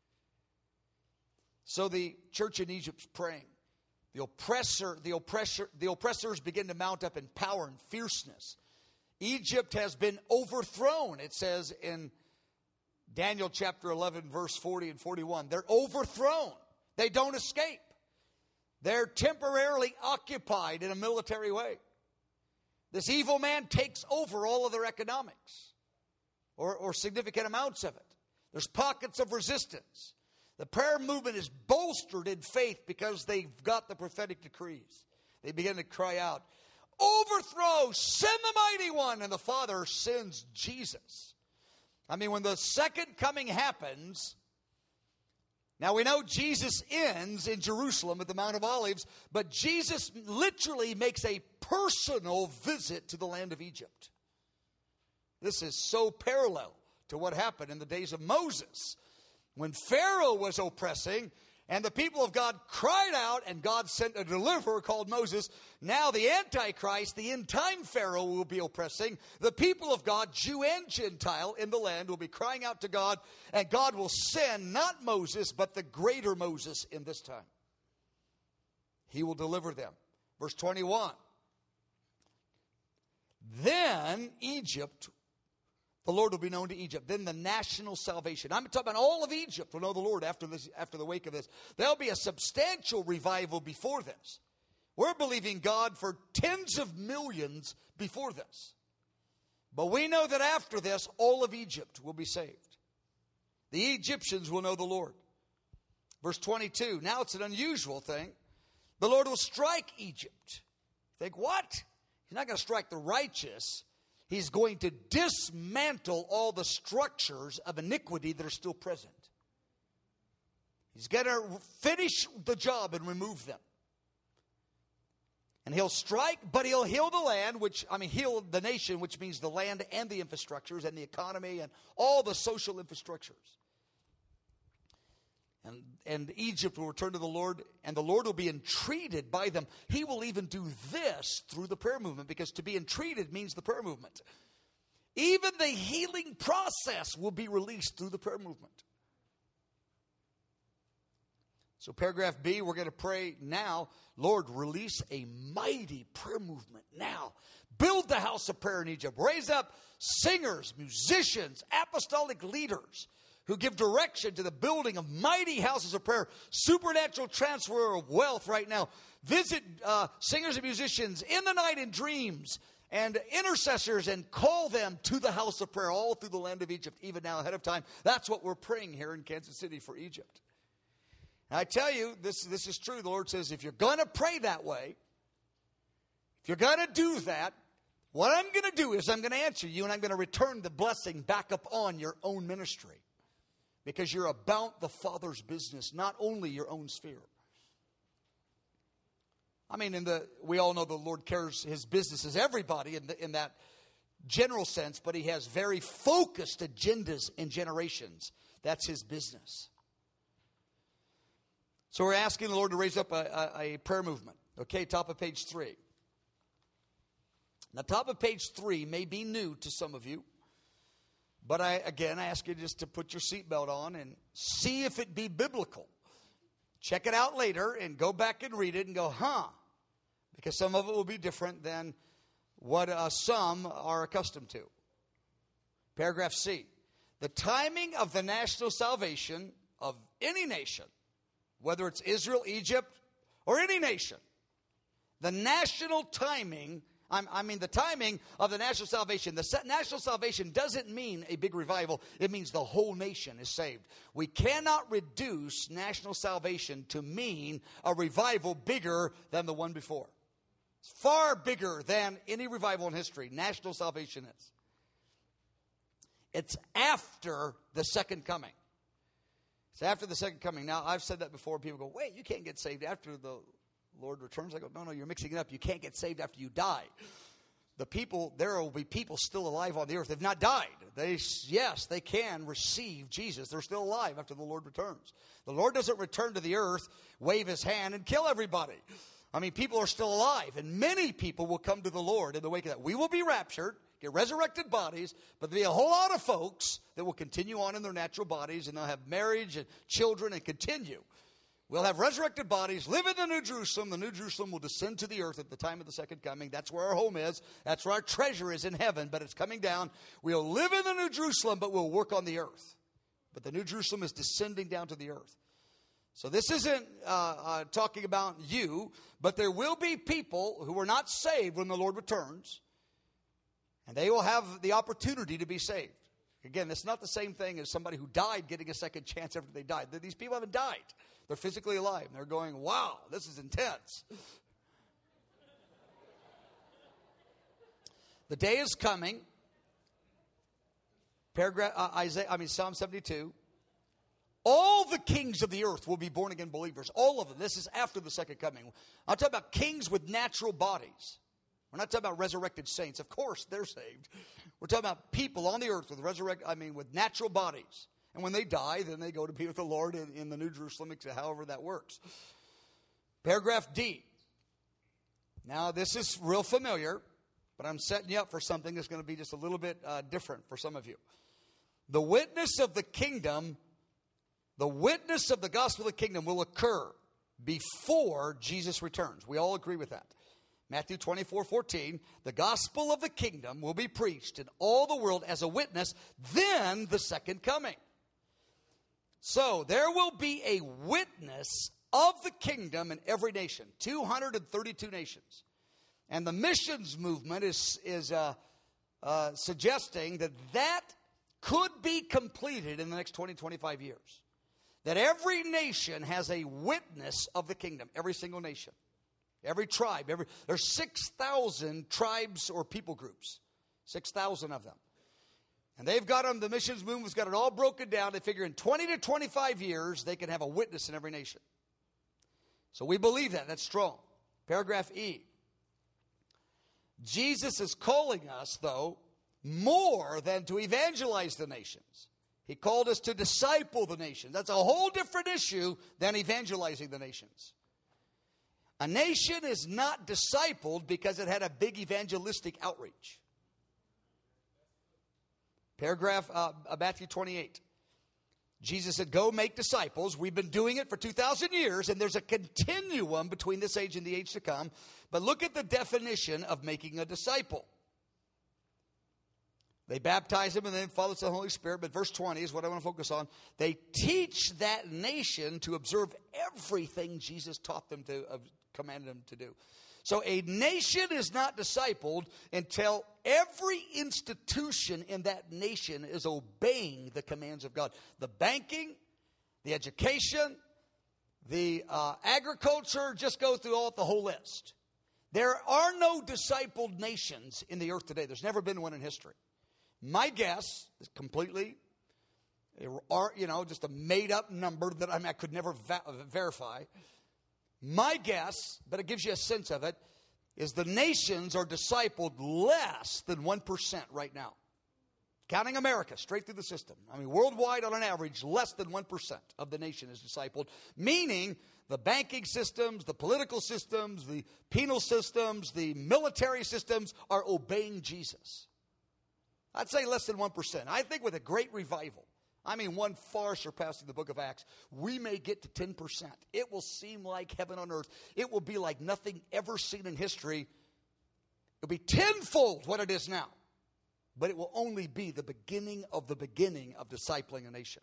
So the church in Egypt's praying. The oppressors begin to mount up in power and fierceness. Egypt has been overthrown, it says in Daniel chapter 11, verse 40 and 41. They're overthrown. They don't escape. They're temporarily occupied in a military way. This evil man takes over all of their economics, or significant amounts of it. There's pockets of resistance. The prayer movement is bolstered in faith because they've got the prophetic decrees. They begin to cry out, overthrow, send the mighty one. And the Father sends Jesus. I mean, when the second coming happens, now we know Jesus ends in Jerusalem at the Mount of Olives, but Jesus literally makes a personal visit to the land of Egypt. This is so parallel to what happened in the days of Moses, when Pharaoh was oppressing, and the people of God cried out, and God sent a deliverer called Moses. Now the Antichrist, the end-time Pharaoh, will be oppressing. The people of God, Jew and Gentile in the land, will be crying out to God, and God will send not Moses, but the greater Moses in this time. He will deliver them. Verse 21. Then Egypt, the Lord will be known to Egypt. Then the national salvation. I'm talking about all of Egypt will know the Lord after the wake of this. There'll be a substantial revival before this. We're believing God for tens of millions before this. But we know that after this, all of Egypt will be saved. The Egyptians will know the Lord. Verse 22. Now it's an unusual thing. The Lord will strike Egypt. Think, what? He's not going to strike the righteous. He's going to dismantle all the structures of iniquity that are still present. He's going to finish the job and remove them. And he'll strike, but he'll heal the land, heal the nation, which means the land and the infrastructures and the economy and all the social infrastructures. And Egypt will return to the Lord, and the Lord will be entreated by them. He will even do this through the prayer movement, because to be entreated means the prayer movement. Even the healing process will be released through the prayer movement. So paragraph B, we're going to pray now, Lord, release a mighty prayer movement now. Build the house of prayer in Egypt. Raise up singers, musicians, apostolic leaders who give direction to the building of mighty houses of prayer, supernatural transfer of wealth right now. Visit singers and musicians in the night in dreams and intercessors and call them to the house of prayer all through the land of Egypt, even now ahead of time. That's what we're praying here in Kansas City for Egypt. And I tell you, this is true. The Lord says, if you're going to pray that way, if you're going to do that, what I'm going to do is I'm going to answer you, and I'm going to return the blessing back up on your own ministry. Because you're about the Father's business, not only your own sphere. I mean, we all know the Lord cares, His business is everybody in that general sense, but He has very focused agendas in generations. That's His business. So we're asking the Lord to raise up a prayer movement. Okay, top of page 3. Now, top of page 3 may be new to some of you. But I ask you just to put your seatbelt on and see if it be biblical. Check it out later and go back and read it and go, because some of it will be different than what some are accustomed to. Paragraph C. The timing of the national salvation of any nation, whether it's Israel, Egypt, or any nation, the national timing, the timing of the national salvation. The national salvation doesn't mean a big revival. It means the whole nation is saved. We cannot reduce national salvation to mean a revival bigger than the one before. It's far bigger than any revival in history. National salvation is. It's after the second coming. It's after the second coming. Now, I've said that before. People go, wait, you can't get saved after the Lord returns. I go, no, you're mixing it up. You can't get saved after you die. There will be people still alive on the earth. They've not died. Yes, they can receive Jesus. They're still alive after the Lord returns. The Lord doesn't return to the earth, wave His hand, and kill everybody. I mean, people are still alive, and many people will come to the Lord in the wake of that. We will be raptured, get resurrected bodies, but there'll be a whole lot of folks that will continue on in their natural bodies, and they'll have marriage and children and continue. We'll have resurrected bodies, live in the New Jerusalem. The New Jerusalem will descend to the earth at the time of the second coming. That's where our home is. That's where our treasure is in heaven, but it's coming down. We'll live in the New Jerusalem, but we'll work on the earth. But the New Jerusalem is descending down to the earth. So this isn't talking about you, but there will be people who are not saved when the Lord returns, and they will have the opportunity to be saved. Again, it's not the same thing as somebody who died getting a second chance after they died. These people haven't died. They're physically alive. And they're going, wow, this is intense. The day is coming. Psalm 72. All the kings of the earth will be born again believers. All of them. This is after the second coming. I'm talking about kings with natural bodies. We're not talking about resurrected saints. Of course, they're saved. We're talking about people on the earth with natural bodies. And when they die, then they go to be with the Lord in the New Jerusalem, however that works. Paragraph D. Now, this is real familiar, but I'm setting you up for something that's going to be just a little bit different for some of you. The witness of the kingdom, the witness of the gospel of the kingdom will occur before Jesus returns. We all agree with that. Matthew 24:14, the gospel of the kingdom will be preached in all the world as a witness, then the second coming. So there will be a witness of the kingdom in every nation, 232 nations. And the missions movement is suggesting that could be completed in the next 20, 25 years. That every nation has a witness of the kingdom, every single nation. Every tribe, there's 6,000 tribes or people groups, 6,000 of them. And they've got them, the missions movement's got it all broken down. They figure in 20 to 25 years, they can have a witness in every nation. So we believe that. That's strong. Paragraph E. Jesus is calling us, though, more than to evangelize the nations. He called us to disciple the nations. That's a whole different issue than evangelizing the nations. A nation is not discipled because it had a big evangelistic outreach. Paragraph Matthew 28. Jesus said, go make disciples. We've been doing it for 2,000 years, and there's a continuum between this age and the age to come. But look at the definition of making a disciple. They baptize him and then follow the Holy Spirit. But verse 20 is what I want to focus on. They teach that nation to observe everything Jesus taught them to, commanded them to do. So a nation is not discipled until every institution in that nation is obeying the commands of God. The banking, the education, the agriculture, just go through the whole list. There are no discipled nations in the earth today. There's never been one in history. My guess is completely, just a made-up number that I could never verify. My guess, but it gives you a sense of it, is the nations are discipled less than 1% right now. Counting America, straight through the system. Worldwide, on an average, less than 1% of the nation is discipled. Meaning, the banking systems, the political systems, the penal systems, the military systems are obeying Jesus. I'd say less than 1%. I think with a great revival, one far surpassing the book of Acts, we may get to 10%. It will seem like heaven on earth. It will be like nothing ever seen in history. It'll be tenfold what it is now. But it will only be the beginning of discipling a nation.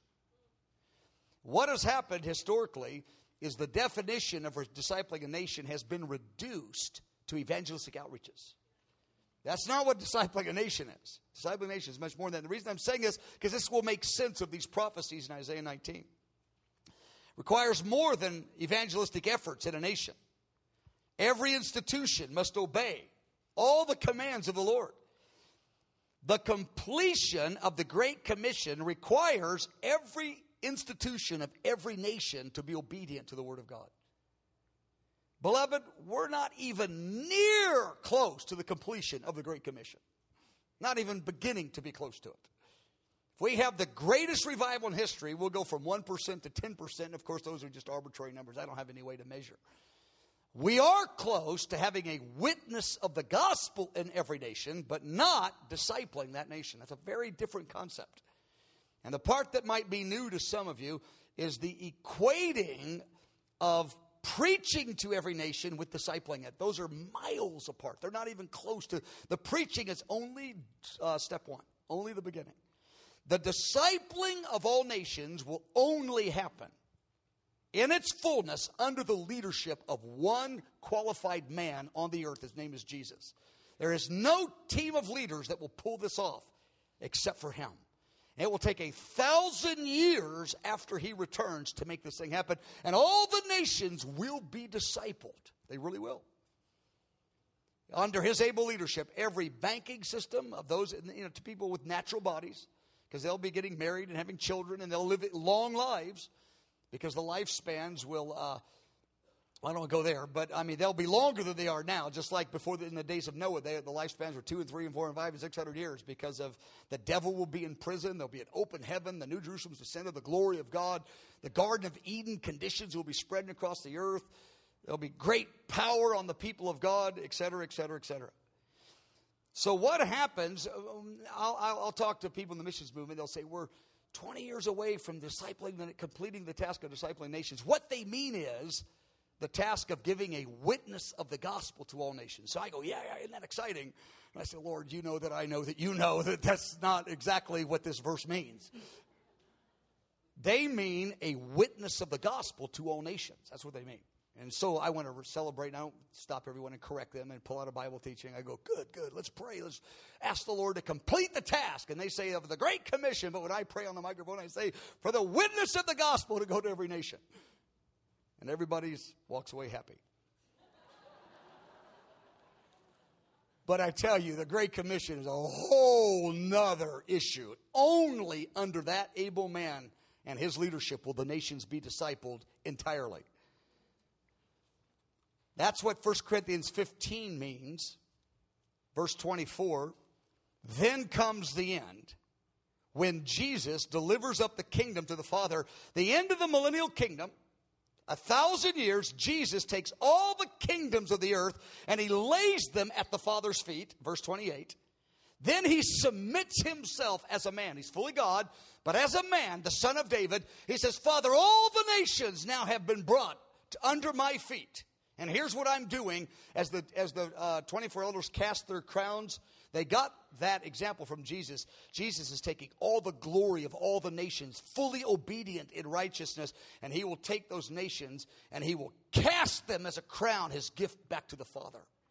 What has happened historically is the definition of discipling a nation has been reduced to evangelistic outreaches. That's not what discipling a nation is. Discipling a nation is much more than that. The reason I'm saying this, because this will make sense of these prophecies in Isaiah 19. Requires more than evangelistic efforts in a nation. Every institution must obey all the commands of the Lord. The completion of the Great Commission requires every institution of every nation to be obedient to the Word of God. Beloved, we're not even near close to the completion of the Great Commission. Not even beginning to be close to it. If we have the greatest revival in history, we'll go from 1% to 10%. Of course, those are just arbitrary numbers. I don't have any way to measure. We are close to having a witness of the gospel in every nation, but not discipling that nation. That's a very different concept. And the part that might be new to some of you is the equating of preaching to every nation with discipling it. Those are miles apart. They're not even close to. The preaching is only step one, only the beginning. The discipling of all nations will only happen in its fullness under the leadership of one qualified man on the earth. His name is Jesus. There is no team of leaders that will pull this off except for him. And it will take 1,000 years after he returns to make this thing happen. And all the nations will be discipled. They really will. Under his able leadership, every banking system of those, to people with natural bodies, because they'll be getting married and having children, and they'll live long lives, because the lifespans will, I don't want to go there, but they'll be longer than they are now, just like before in the days of Noah. The lifespans were 2 and 3 and 4 and 5 and 600 years, because of the devil will be in prison. There'll be an open heaven. The New Jerusalem's descended, the glory of God. The Garden of Eden conditions will be spreading across the earth. There'll be great power on the people of God, et cetera, et cetera, et cetera. So what happens, I'll talk to people in the missions movement. They'll say, we're 20 years away from completing the task of discipling nations. What they mean is the task of giving a witness of the gospel to all nations. So I go, yeah, isn't that exciting? And I say, Lord, you know that I know that you know that that's not exactly what this verse means. They mean a witness of the gospel to all nations. That's what they mean. And so I want to celebrate. And I don't stop everyone and correct them and pull out a Bible teaching. I go, good, let's pray. Let's ask the Lord to complete the task. And they say of the Great Commission, but when I pray on the microphone, I say, for the witness of the gospel to go to every nation. And everybody walks away happy. But I tell you, the Great Commission is a whole nother issue. Only under that able man and his leadership will the nations be discipled entirely. That's what 1 Corinthians 15 means. Verse 24, then comes the end, when Jesus delivers up the kingdom to the Father. The end of the millennial kingdom, 1,000 years, Jesus takes all the kingdoms of the earth and he lays them at the Father's feet. Verse 28. Then he submits himself as a man. He's fully God, but as a man, the son of David, he says, Father, all the nations now have been brought under my feet. And here's what I'm doing as the 24 elders cast their crowns. They got that example from Jesus. Jesus is taking all the glory of all the nations, fully obedient in righteousness. And he will take those nations and he will cast them as a crown, his gift back to the Father.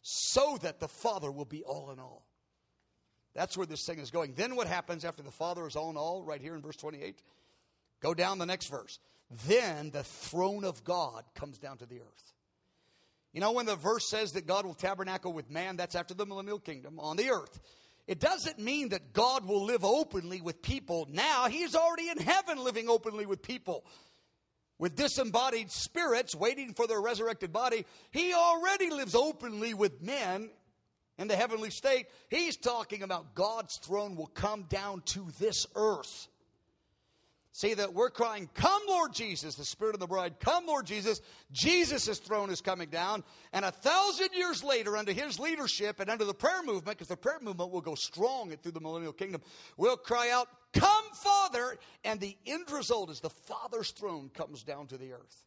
so that the Father will be all in all. That's where this thing is going. Then what happens after the Father is all in all, right here in verse 28? Go down the next verse. Then the throne of God comes down to the earth. You know, when the verse says that God will tabernacle with man, that's after the millennial kingdom on the earth. It doesn't mean that God will live openly with people now. He's already in heaven living openly with people. With disembodied spirits waiting for their resurrected body. He already lives openly with men in the heavenly state. He's talking about God's throne will come down to this earth. See that we're crying, come Lord Jesus, the Spirit of the bride, come Lord Jesus. Jesus' throne is coming down. And 1,000 years later, under his leadership and under the prayer movement, because the prayer movement will go strong through the millennial kingdom, we'll cry out, come Father. And the end result is the Father's throne comes down to the earth.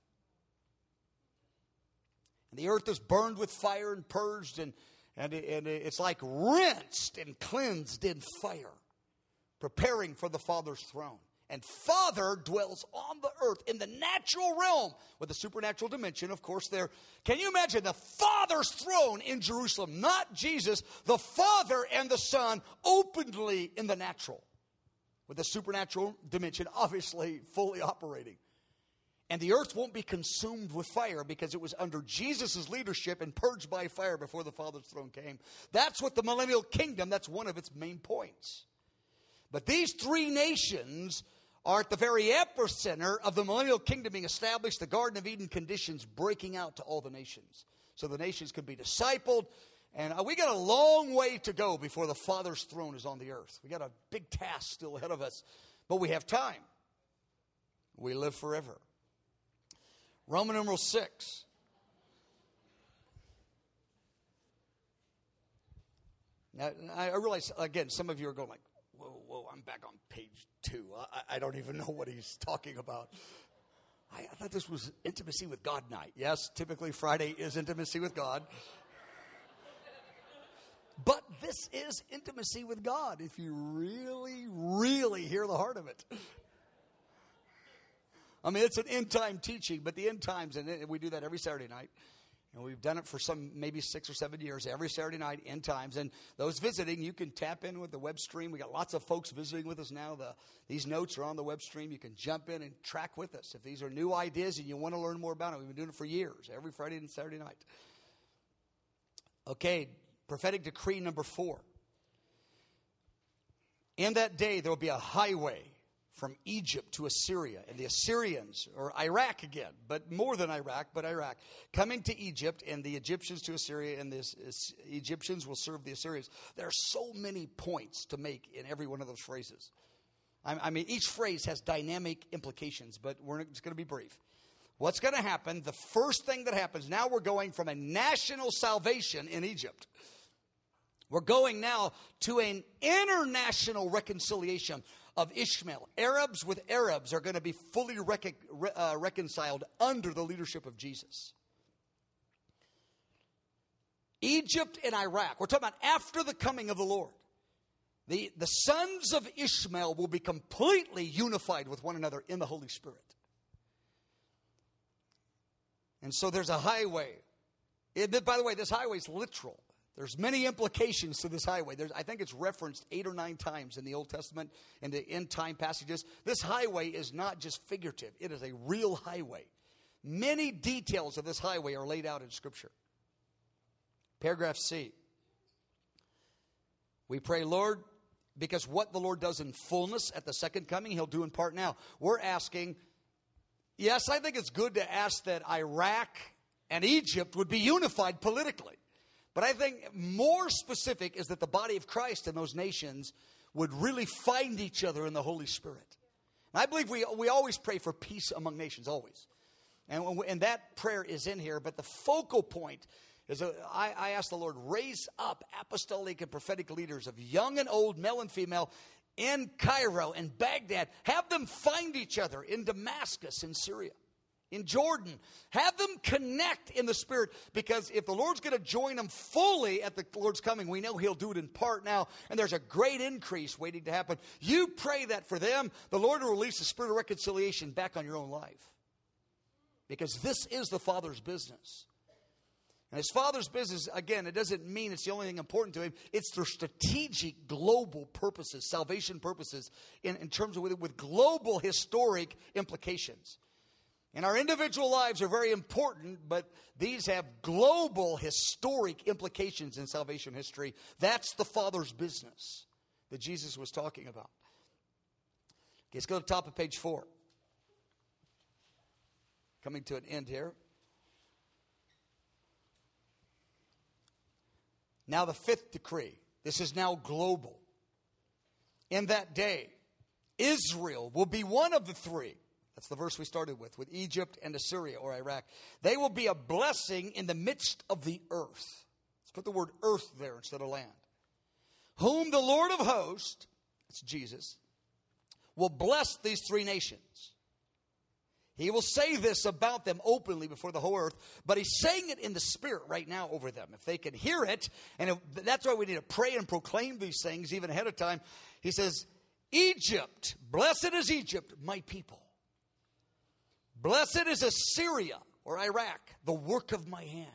And the earth is burned with fire and purged, and it's like rinsed and cleansed in fire, preparing for the Father's throne. And Father dwells on the earth in the natural realm with a supernatural dimension, of course, there. Can you imagine the Father's throne in Jerusalem? Not Jesus, the Father and the Son openly in the natural with a supernatural dimension, obviously fully operating. And the earth won't be consumed with fire because it was under Jesus' leadership and purged by fire before the Father's throne came. That's what the millennial kingdom, that's one of its main points. But these three nations are at the very epicenter of the millennial kingdom being established, the Garden of Eden conditions breaking out to all the nations. So the nations could be discipled. And we got a long way to go before the Father's throne is on the earth. We got a big task still ahead of us. But we have time. We live forever. Roman numeral 6. Now, I realize, again, some of you are going like, whoa, I'm back on page 2. I don't even know what he's talking about. I thought this was intimacy with God night. Yes, typically Friday is intimacy with God. But this is intimacy with God if you really, really hear the heart of it. I mean, it's an end-time teaching, but the end times, and we do that every Saturday night. And we've done it for maybe 6 or 7 years, every Saturday night, end times. And those visiting, you can tap in with the web stream. We got lots of folks visiting with us now. These notes are on the web stream. You can jump in and track with us. If these are new ideas and you want to learn more about it, we've been doing it for years, every Friday and Saturday night. Okay, prophetic decree number 4. In that day, there will be a highway from Egypt to Assyria, and the Assyrians, or Iraq again, but more than Iraq, but Iraq, coming to Egypt, and the Egyptians to Assyria, and the Egyptians will serve the Assyrians. There are so many points to make in every one of those phrases. I mean, each phrase has dynamic implications, but we're just going to be brief. What's going to happen, the first thing that happens, now we're going from a national salvation in Egypt. We're going now to an international reconciliation of Ishmael. Arabs with Arabs are going to be fully reconciled under the leadership of Jesus. Egypt and Iraq, we're talking about after the coming of the Lord. The sons of Ishmael will be completely unified with one another in the Holy Spirit. And so there's a highway. By the way, this highway is literal. There's many implications to this highway. I think it's referenced 8 or 9 times in the Old Testament, in the end time passages. This highway is not just figurative. It is a real highway. Many details of this highway are laid out in Scripture. Paragraph C. We pray, Lord, because what the Lord does in fullness at the second coming, He'll do in part now. We're asking, yes, I think it's good to ask that Iraq and Egypt would be unified politically. But I think more specific is that the body of Christ and those nations would really find each other in the Holy Spirit. And I believe we always pray for peace among nations, always. And that prayer is in here. But the focal point is I ask the Lord, raise up apostolic and prophetic leaders of young and old, male and female, in Cairo and Baghdad. Have them find each other in Damascus, in Syria, in Jordan. Have them connect in the Spirit, because if the Lord's going to join them fully at the Lord's coming, we know He'll do it in part now, and there's a great increase waiting to happen. You pray that for them, the Lord will release the Spirit of reconciliation back on your own life, because this is the Father's business. And his Father's business, again, it doesn't mean it's the only thing important to him. It's their strategic global purposes, salvation purposes, in terms of with global historic implications. And our individual lives are very important, but these have global historic implications in salvation history. That's the Father's business that Jesus was talking about. Okay, let's go to the top of page 4. Coming to an end here. Now the 5th decree. This is now global. In that day, Israel will be one of the three. That's the verse we started with Egypt and Assyria or Iraq. They will be a blessing in the midst of the earth. Let's put the word earth there instead of land. Whom the Lord of hosts, that's Jesus, will bless these three nations. He will say this about them openly before the whole earth, but he's saying it in the Spirit right now over them. If they can hear it, and that's why we need to pray and proclaim these things even ahead of time. He says, Egypt, blessed is Egypt, my people. Blessed is Assyria or Iraq, the work of my hands.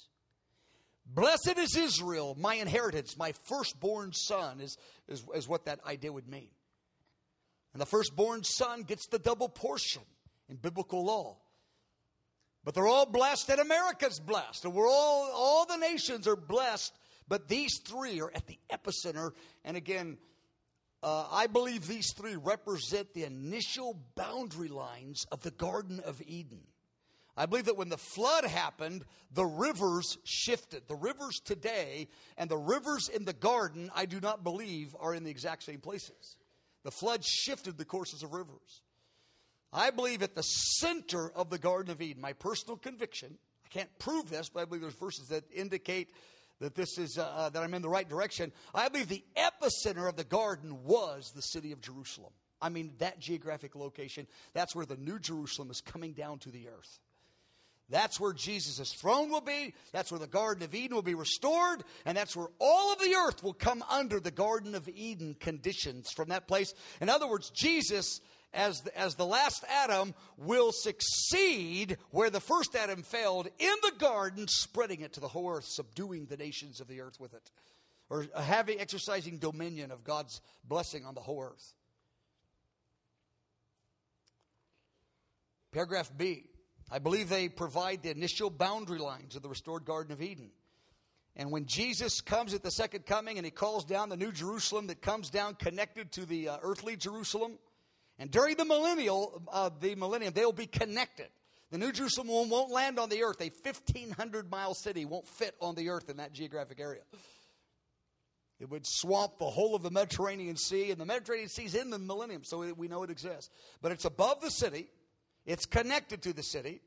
Blessed is Israel, my inheritance, my firstborn son is what that idea would mean. And the firstborn son gets the double portion in biblical law. But they're all blessed, and America's blessed. And we're all the nations are blessed, but these three are at the epicenter. And again, I believe these three represent the initial boundary lines of the Garden of Eden. I believe that when the flood happened, the rivers shifted. The rivers today and the rivers in the garden, I do not believe, are in the exact same places. The flood shifted the courses of rivers. I believe at the center of the Garden of Eden, my personal conviction, I can't prove this, but I believe there's verses that indicate that this is that I'm in the right direction. I believe the epicenter of the garden was the city of Jerusalem. I mean, that geographic location, that's where the New Jerusalem is coming down to the earth. That's where Jesus' throne will be. That's where the Garden of Eden will be restored. And that's where all of the earth will come under the Garden of Eden conditions from that place. In other words, Jesus, as the last Adam, will succeed where the first Adam failed in the garden, spreading it to the whole earth, subduing the nations of the earth with it. Or exercising dominion of God's blessing on the whole earth. Paragraph B. I believe they provide the initial boundary lines of the restored Garden of Eden. And when Jesus comes at the second coming and he calls down the New Jerusalem that comes down connected to the earthly Jerusalem, and during the millennium, they'll be connected. The New Jerusalem won't land on the earth. A 1,500-mile city won't fit on the earth in that geographic area. It would swamp the whole of the Mediterranean Sea, and the Mediterranean Sea is in the millennium, so we know it exists. But it's above the city. It's connected to the city.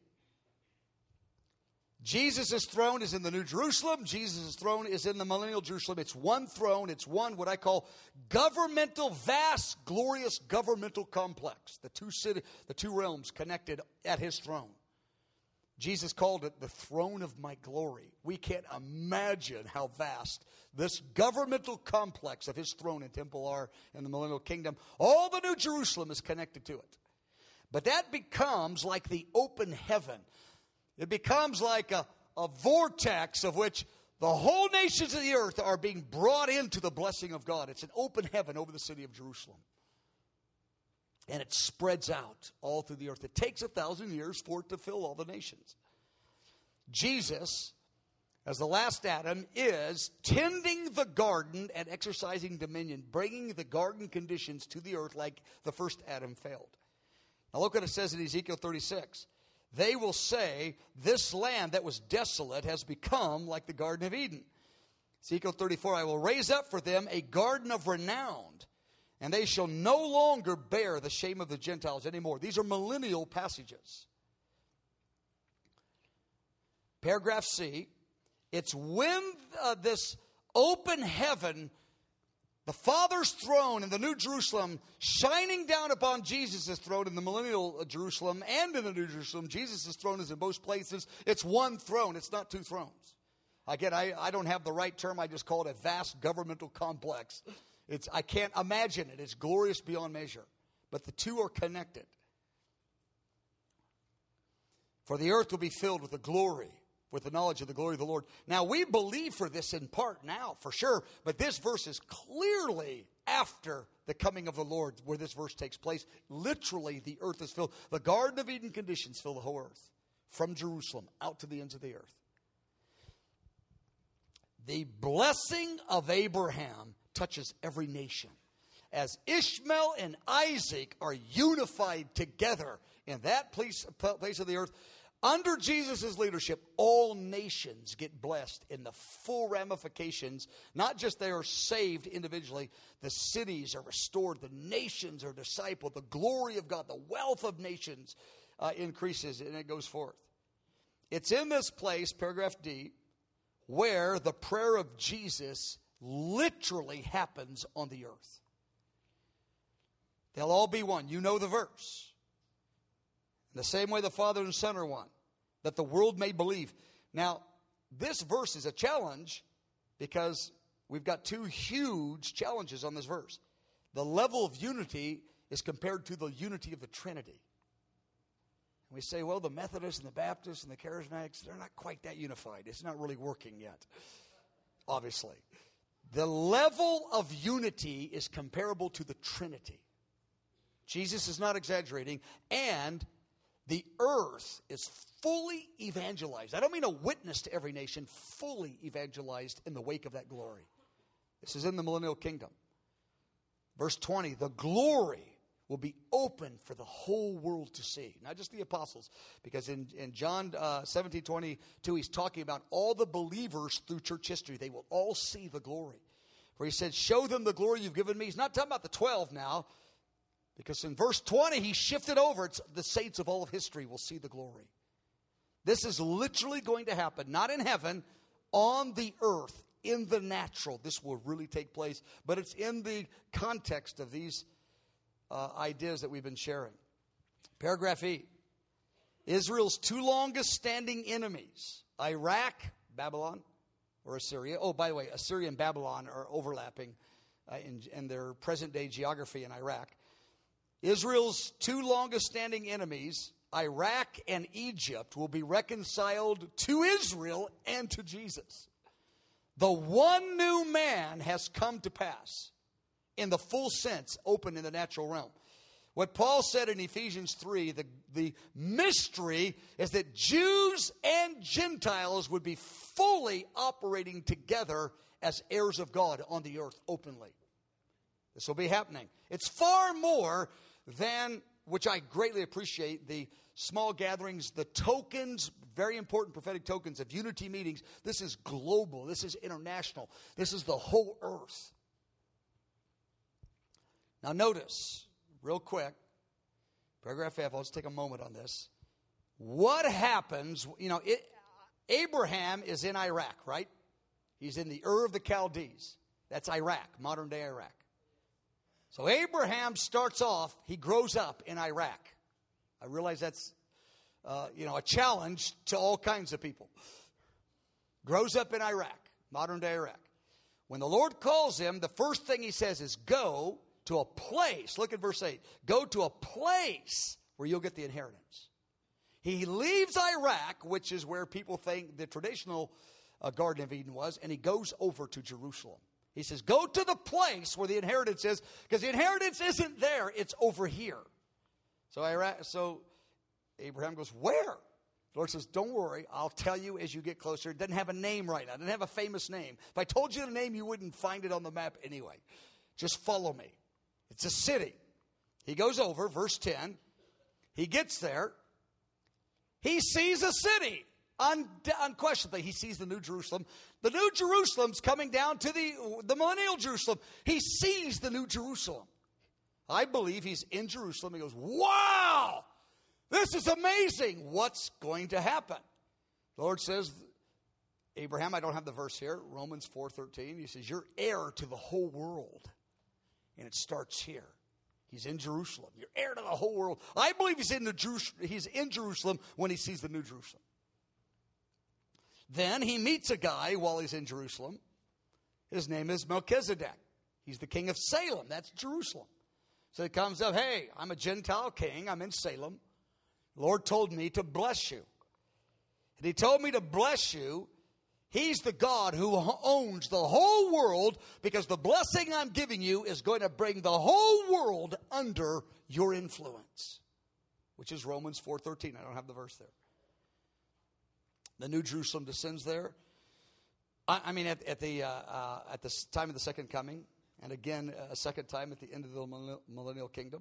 Jesus' throne is in the New Jerusalem. Jesus' throne is in the millennial Jerusalem. It's one throne. It's one, what I call, governmental, vast, glorious governmental complex. The two realms connected at his throne. Jesus called it the throne of my glory. We can't imagine how vast this governmental complex of his throne and temple are in the millennial kingdom. All the New Jerusalem is connected to it. But that becomes like the open heaven. It becomes like a vortex of which the whole nations of the earth are being brought into the blessing of God. It's an open heaven over the city of Jerusalem. And it spreads out all through the earth. It takes 1,000 years for it to fill all the nations. Jesus, as the last Adam, is tending the garden and exercising dominion, bringing the garden conditions to the earth like the first Adam failed. Now look what it says in Ezekiel 36. They will say, this land that was desolate has become like the Garden of Eden. Ezekiel 34, I will raise up for them a garden of renown, and they shall no longer bear the shame of the Gentiles anymore. These are millennial passages. Paragraph C, it's when this open heaven, the Father's throne in the New Jerusalem, shining down upon Jesus' throne in the millennial Jerusalem and in the New Jerusalem. Jesus' throne is in both places. It's one throne. It's not two thrones. Again, I don't have the right term. I just call it a vast governmental complex. I can't imagine it. It's glorious beyond measure. But the two are connected. For the earth will be filled with the glory with the knowledge of the glory of the Lord. Now, we believe for this in part now, for sure, but this verse is clearly after the coming of the Lord where this verse takes place. Literally, the earth is filled. The Garden of Eden conditions fill the whole earth, from Jerusalem out to the ends of the earth. The blessing of Abraham touches every nation. As Ishmael and Isaac are unified together in that place of the earth, under Jesus' leadership, all nations get blessed in the full ramifications. Not just they are saved individually, the cities are restored, the nations are discipled, the glory of God, the wealth of nations increases, and it goes forth. It's in this place, paragraph D, where the prayer of Jesus literally happens on the earth. They'll all be one. You know the verse. In the same way the Father and Son are one, that the world may believe. Now, this verse is a challenge because we've got two huge challenges on this verse. The level of unity is compared to the unity of the Trinity. And we say, well, the Methodists and the Baptists and the Charismatics, they're not quite that unified. It's not really working yet, obviously. The level of unity is comparable to the Trinity. Jesus is not exaggerating, and the earth is fully evangelized. I don't mean a witness to every nation, fully evangelized in the wake of that glory. This is in the millennial kingdom. Verse 20, the glory will be open for the whole world to see. Not just the apostles, because in John 17:22, he's talking about all the believers through church history. They will all see the glory. Where he said, show them the glory you've given me. He's not talking about the 12 now, because in verse 20, he shifted over. It's the saints of all of history will see the glory. This is literally going to happen, not in heaven, on the earth, in the natural. This will really take place, but it's in the context of these ideas that we've been sharing. Paragraph E. Israel's two longest standing enemies, Iraq, Babylon, or Assyria. Oh, by the way, Assyria and Babylon are overlapping in their present day geography in Iraq. Israel's two longest standing enemies, Iraq and Egypt, will be reconciled to Israel and to Jesus. The one new man has come to pass in the full sense, open in the natural realm. What Paul said in Ephesians 3, the mystery is that Jews and Gentiles would be fully operating together as heirs of God on the earth openly. This will be happening. It's far more than, which I greatly appreciate, the small gatherings, the tokens, very important prophetic tokens of unity meetings. This is global. This is international. This is the whole earth. Now notice, real quick, paragraph F, I'll just take a moment on this. What happens, Abraham is in Iraq, right? He's in the Ur of the Chaldees. That's Iraq, modern day Iraq. So Abraham starts off, he grows up in Iraq. I realize that's, a challenge to all kinds of people. Grows up in Iraq, modern day Iraq. When the Lord calls him, the first thing he says is go to a place. Look at verse 8. Go to a place where you'll get the inheritance. He leaves Iraq, which is where people think the traditional Garden of Eden was, and he goes over to Jerusalem. He says, go to the place where the inheritance is, because the inheritance isn't there, it's over here. So Abraham goes, where? The Lord says, don't worry, I'll tell you as you get closer. It doesn't have a name right now. It doesn't have a famous name. If I told you the name, you wouldn't find it on the map anyway. Just follow me. It's a city. He goes over, verse 10. He gets there. He sees a city. Unquestionably, he sees the New Jerusalem. The New Jerusalem's coming down to the millennial Jerusalem. He sees the New Jerusalem. I believe he's in Jerusalem. He goes, wow, this is amazing. What's going to happen? The Lord says, Abraham, I don't have the verse here, Romans 4:13. He says, you're heir to the whole world. And it starts here. He's in Jerusalem. You're heir to the whole world. I believe he's in Jerusalem when he sees the New Jerusalem. Then he meets a guy while he's in Jerusalem. His name is Melchizedek. He's the king of Salem. That's Jerusalem. So he comes up, hey, I'm a Gentile king. I'm in Salem. The Lord told me to bless you. And he told me to bless you. He's the God who owns the whole world, because the blessing I'm giving you is going to bring the whole world under your influence, which is Romans 4:13. I don't have the verse there. The New Jerusalem descends there. I mean, at the time of the second coming, and again a second time at the end of the millennial kingdom.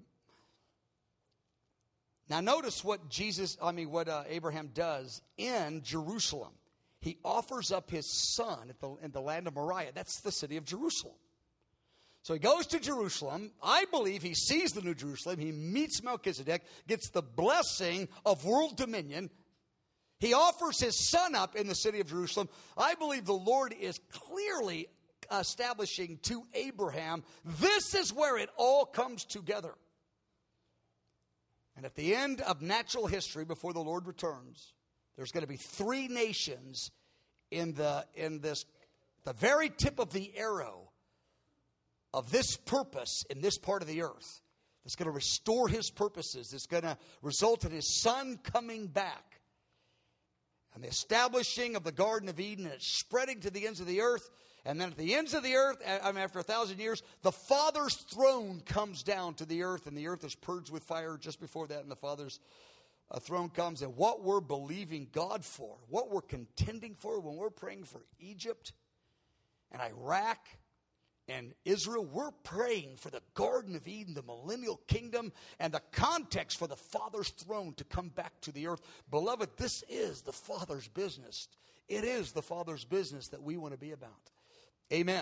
Now notice what Abraham does in Jerusalem. He offers up his son in the land of Moriah. That's the city of Jerusalem. So he goes to Jerusalem. I believe he sees the New Jerusalem. He meets Melchizedek, gets the blessing of world dominion. He offers his son up in the city of Jerusalem. I believe the Lord is clearly establishing to Abraham, this is where it all comes together. And at the end of natural history, before the Lord returns, there's going to be three nations in the very tip of the arrow of this purpose in this part of the earth. That's going to restore his purposes. It's going to result in his son coming back. And the establishing of the Garden of Eden, and it's spreading to the ends of the earth. And then at the ends of the earth, after 1,000 years, the Father's throne comes down to the earth, and the earth is purged with fire just before that, and the Father's throne comes. And what we're believing God for, what we're contending for when we're praying for Egypt and Iraq and Israel, we're praying for the Garden of Eden, the millennial kingdom, and the context for the Father's throne to come back to the earth. Beloved, this is the Father's business. It is the Father's business that we want to be about. Amen.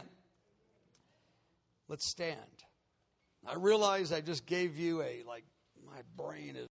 Let's stand. I realize I just gave you my brain is